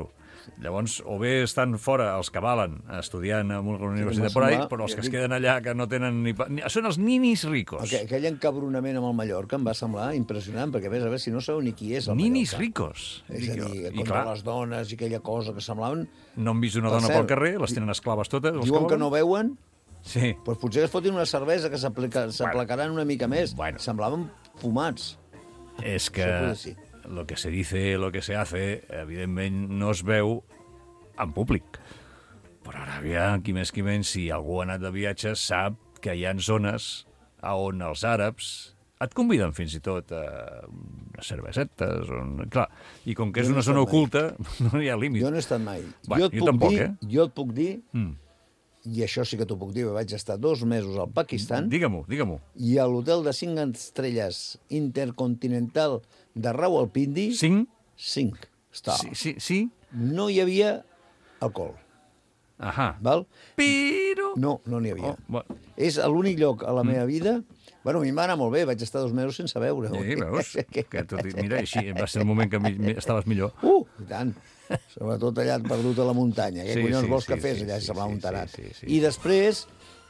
Llavors, o bé estan fora els que valen estudiant en una universitat por ahí, però els que es queden allà que no tenen són els ninis ricos. Aquell encabronament amb el Mallorca em va semblar impressionant, perquè a veure si no sabeu ni qui és el ninis Mallorca. Ricos. És a dir, contra les dones i aquella cosa que semblaven... No han vist una dona pel carrer, les tenen esclaves totes. Diuen que no veuen, sí. Doncs potser es fotin una cervesa que s'aplacaran una mica més. Semblaven fumats. És que lo que se dice, lo que se hace, evidentment no es veu en públic. Però ara, aviam, qui més qui menys, si algú ha anat de viatge, sap que hi ha zones on els àrabs et conviden fins i tot a unes cervesetes. Clar, i com que és una zona oculta, no hi ha límit. Jo no he estat mai. Jo tampoc, Jo et puc dir, i això sí que t'ho puc dir, vaig estar 2 mesos al Pakistan. Digue-m'ho. I a l'hotel de 5 estrelles Intercontinental de Rawalpindi... 5? 5. Sí? No hi havia alcohol. Ahà. Val? Però... No n'hi havia. És l'únic lloc a la meva vida... Bueno, a mi em va anar molt bé, vaig estar 2 mesos sense beure. Sí, veus? Mira, així va ser el moment que estaves millor. I tant. Sobretot allà perdut a la muntanya. Què collons vols que fes allà? Semblava un tarat. I després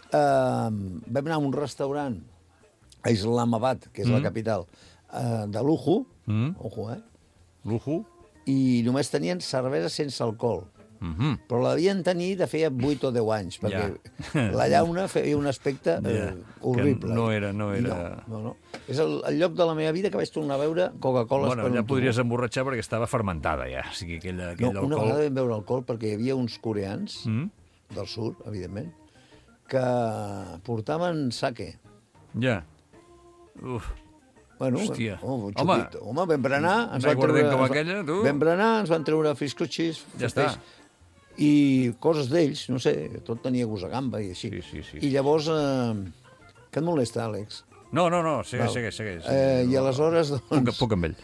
vam anar a un restaurant a Islamabad, que és la capital, de lujo. Ojo, Lujo. I només tenien cervesa sense alcohol. Però la devien tenir de feia 8 o 10 anys, perquè la llauna feia un aspecte horrible. No era... No. És el lloc de la meva vida que vaig tornar a veure Coca-Cola. Bueno, ja podries emborratxar perquè estava fermentada, ja. O sigui, aquell alcohol... Una vegada vam veure alcohol perquè hi havia uns coreans, del sud, evidentment, que portaven sake. Ja. Uf. Bueno, hòstia. Home, vam berenar, ens van treure fiscochis. Ja està. I coses d'ells, no sé, tot tenia gust a gamba i així. Sí. I llavors, què et molesta, Àlex? No, segueix. I aleshores, doncs... Puc amb ell.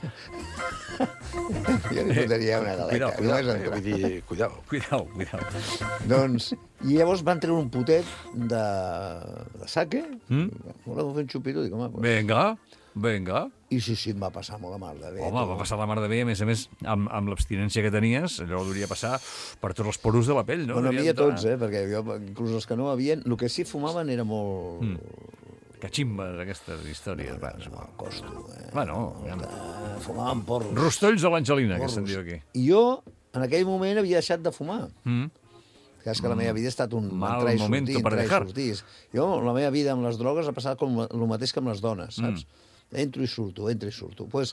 Jo li fotria una galeta. Cuidao. Doncs, i llavors van treure un potet de sake, voleu fer un xupito, dic, home... Vinga. I sí, em va passar molt la mar de bé. Home, va passar la mar de bé, a més, amb l'abstinència que tenies, allò hauria passar per tots els poros de la pell, no? Bueno, a mi a tots, perquè jo, inclús els que no bevien, el que sí fumaven era molt... Catximbes, aquestes històries. No, costo, Bueno, fumaven porros. Rostolls de l'Angelina, que se'n diu aquí. I jo, en aquell moment, havia deixat de fumar. És que la meva vida ha estat un entrar i sortir. Jo, la meva vida amb les drogues ha passat com el mateix que amb les dones, saps? Entro i surto. Pues,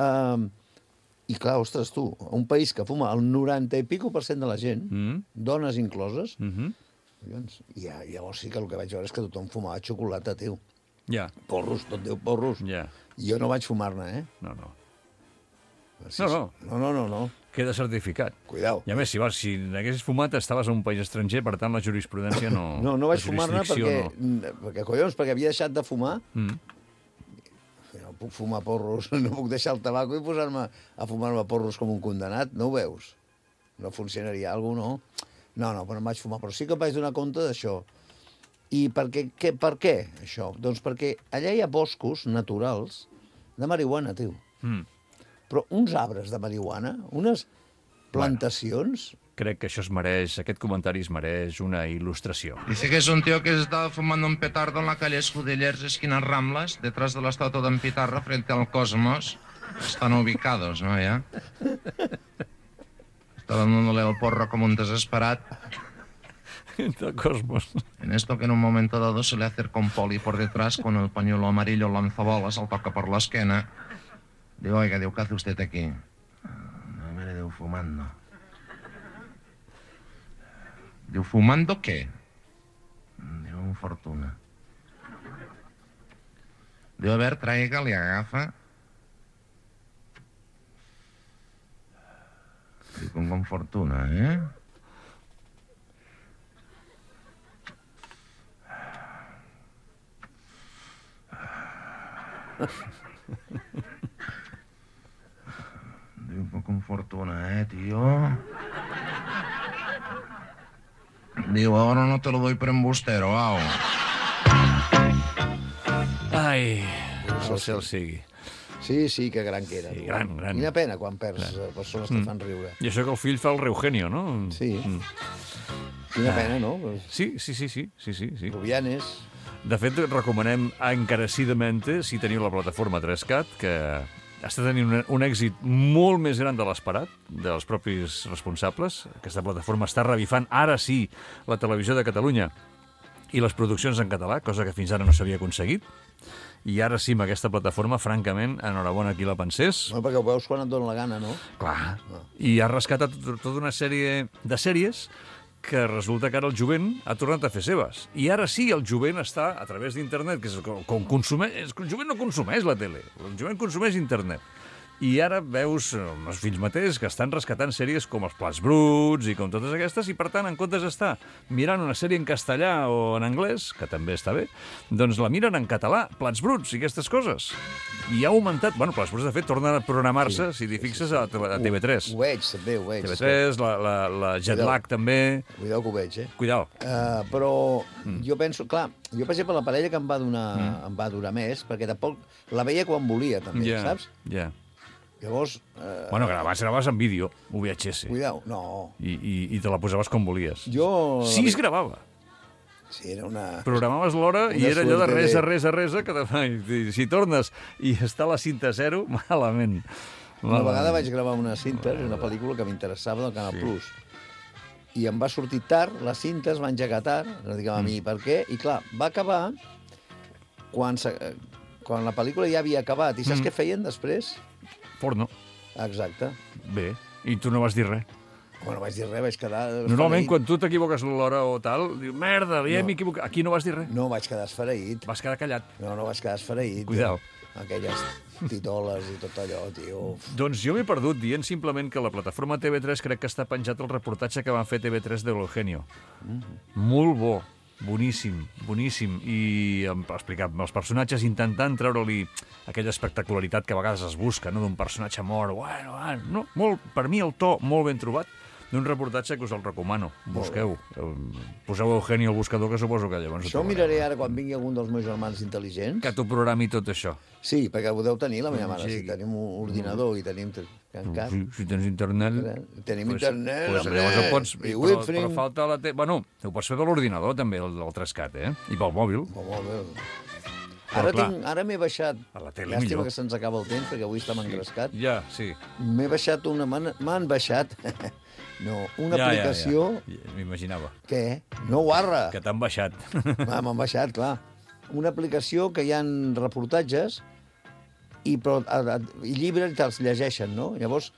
i clar, ostres, tu, un país que fuma el 90% i pico de la gent, dones incloses, i llavors sí que el que vaig veure és que tothom fumava xocolata, tio. Porros, tot Déu, porros. Jo no vaig fumar-ne, No. No. Queda certificat. Cuidao. I a més, si n'haguessis fumat, estaves a un país estranger, per tant, la jurisprudència no... No vaig fumar-ne perquè havia deixat de fumar. No puc fumar porros, no puc deixar el tabaco i posar-me a fumar-me porros com un condenat, no ho veus? No funcionaria alguna cosa, no? No, però em vaig fumar, però sí que em vaig donar compte d'això. I per què, això? Doncs perquè allà hi ha boscos naturals de marihuana, tio. Però uns arbres de marihuana, unes plantacions... Crec que aquest comentari es mereix una il·lustració. Dice que es un tío que estaba fumando un petardo en la calle Escudellers, esquina Ramblas, detrás de la estatua de Pitarra, frente al Cosmos. Están ubicados, ¿no? Ya. Estaba dándole el porro como un desesperado. Del Cosmos. En esto que en un momento dado se le acerca un poli por detrás con el pañuelo amarillo lanzabolas, al toca por la esquena. Digo, oiga, ¿qué hace usted aquí? No me le digo fumando. Diu, ¿fumando qué? Diu, un fortuna. Diu, a ver, traiga, li agafa. Diu, con fortuna, Diu, con fortuna, tío. Diu, ahora no te lo doy por embustero, au. Ai, el cel sigui. Sí, que gran que era. Sí, gran. Quina pena quan perds persones que fan riure. I això que el fill fa el Reugenio, no? Sí. Quina pena, no? Sí. Rubianes. De fet, recomanem encarecidament, si teniu la plataforma 3CAT, que està tenint un èxit molt més gran de l'esperat, dels propis responsables. Aquesta plataforma està revifant, ara sí, la televisió de Catalunya i les produccions en català, cosa que fins ara no s'havia aconseguit. I ara sí, amb aquesta plataforma, francament, enhorabona qui la pensés. No, perquè ho veus quan et dona la gana, no? Clar. I ha rescatat tota una sèrie de sèries que resulta que ara el jovent ha tornat a fer seves. I ara sí, el jovent està a través d'internet, que és com consumeix... El jovent no consumeix la tele, el jovent consumeix internet. I ara veus els fills mateixos que estan rescatant sèries com Els Plats Bruts i com totes aquestes, i per tant, en comptes d'estar mirant una sèrie en castellà o en anglès, que també està bé, doncs la miren en català, Plats Bruts i aquestes coses. I ha augmentat... Bueno, Plats Bruts, de fet, tornen a programar-se, si t'hi fixes, a TV3. Ho veig, també, ho veig. TV3, la Jetlag, també... Cuidao que ho veig, Cuidao. Però jo penso... Clar, jo, per exemple, la parella que em va durar més, perquè tampoc la veia quan volia, també, saps? Ja. Llavors... Bueno, gravaves en vídeo, VHS. Cuidao, no. I te la posaves com volies. Jo... Sí, es gravava. Sí, era una... Programaves l'hora i era allò de resa, que si tornes i està la cinta 0, malament. Una vegada vaig gravar una cinta, una pel·lícula que m'interessava del Canal Plus. I em va sortir tard, la cinta es va engegar tard, no diguem a mi per què, i clar, va acabar quan la pel·lícula ja havia acabat. I saps què feien després? Porno. Exacte. Bé, i tu no vas dir res. Bueno, vaig dir res, vaig quedar... Normalment, quan tu t'equivoques l'hora o tal, dius, merda, ja m'he equivocat. Aquí no vas dir res. No, vaig quedar esfereït. Vas quedar callat. No, vaig quedar esfereït. Cuidao. Aquelles titoles i tot allò, tio. Doncs jo m'he perdut dient simplement que la plataforma TV3 crec que està penjat el reportatge que van fer TV3 de l'Eugenio. Molt bo. Boníssim. I explicar els personatges intentant treure-li aquella espectacularitat que a vegades es busca, no? D'un personatge mort. No, per mi el to molt ben trobat d'un reportatge que us el recomano. Busqueu. Poseu Eugenio al buscador, que suposo que llavors... Això ho miraré ara quan vingui algun dels meus germans intel·ligents. Que t'ho programi tot això. Sí, perquè ho deu tenir, la meva mare. Si tenim un ordinador i tenim... Si tens internet... Tenim internet, llavors ho pots... Però falta la... Bueno, ho pots fer per l'ordinador, també, el 3CAT, I pel mòbil. Pel mòbil. Ara m'he baixat... Llàstima que se'ns acaba el temps, perquè avui estem engrescat. Ja, sí. M'he baixat una... M'han baixat... No, una aplicació... M'imaginava. Què? No, guarra! Que t'han baixat. M'han baixat, clar. Una aplicació que hi ha reportatges i llibres te'ls llegeixen, no? Llavors,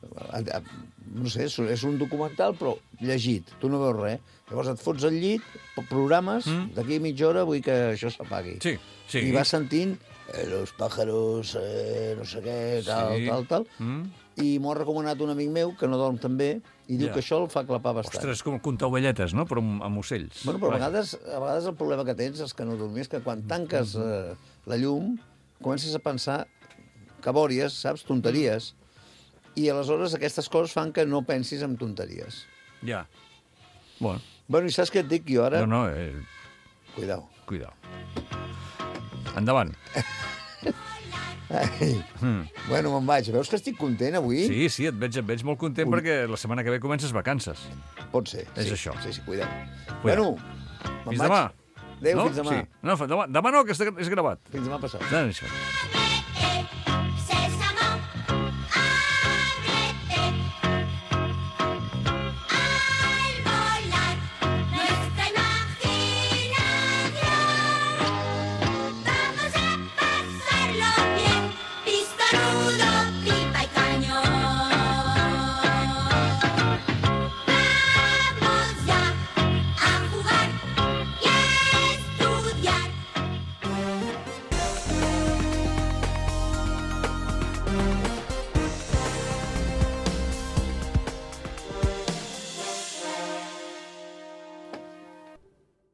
no sé, és un documental, però llegit. Tu no veus res. Llavors et fots al llit, programes, d'aquí a mitja hora vull que això s'apagui. Sí. I vas sentint los pájaros, no sé què, tal. I m'ho ha recomanat un amic meu, que no dorm tan bé, i diu que això el fa clapar bastant. Ostres, com comptar ovelletes, no? Però amb ocells. Bueno, però a vegades el problema que tens és que no dormis, que quan tanques la llum, comences a pensar cabòries, saps? Tonteries. I aleshores aquestes coses fan que no pensis en tonteries. Ja. Bueno, i saps què et dic jo ara? No. Cuidao. Endavant. Bueno, me'n vaig. Veus que estic content avui? Sí, et veig molt content perquè la setmana que ve comences vacances. Pot ser. És això. Sí, cuidao. Bueno, fins demà. Adéu, fins demà. No, demà no, que és gravat. Fins demà passat. Això.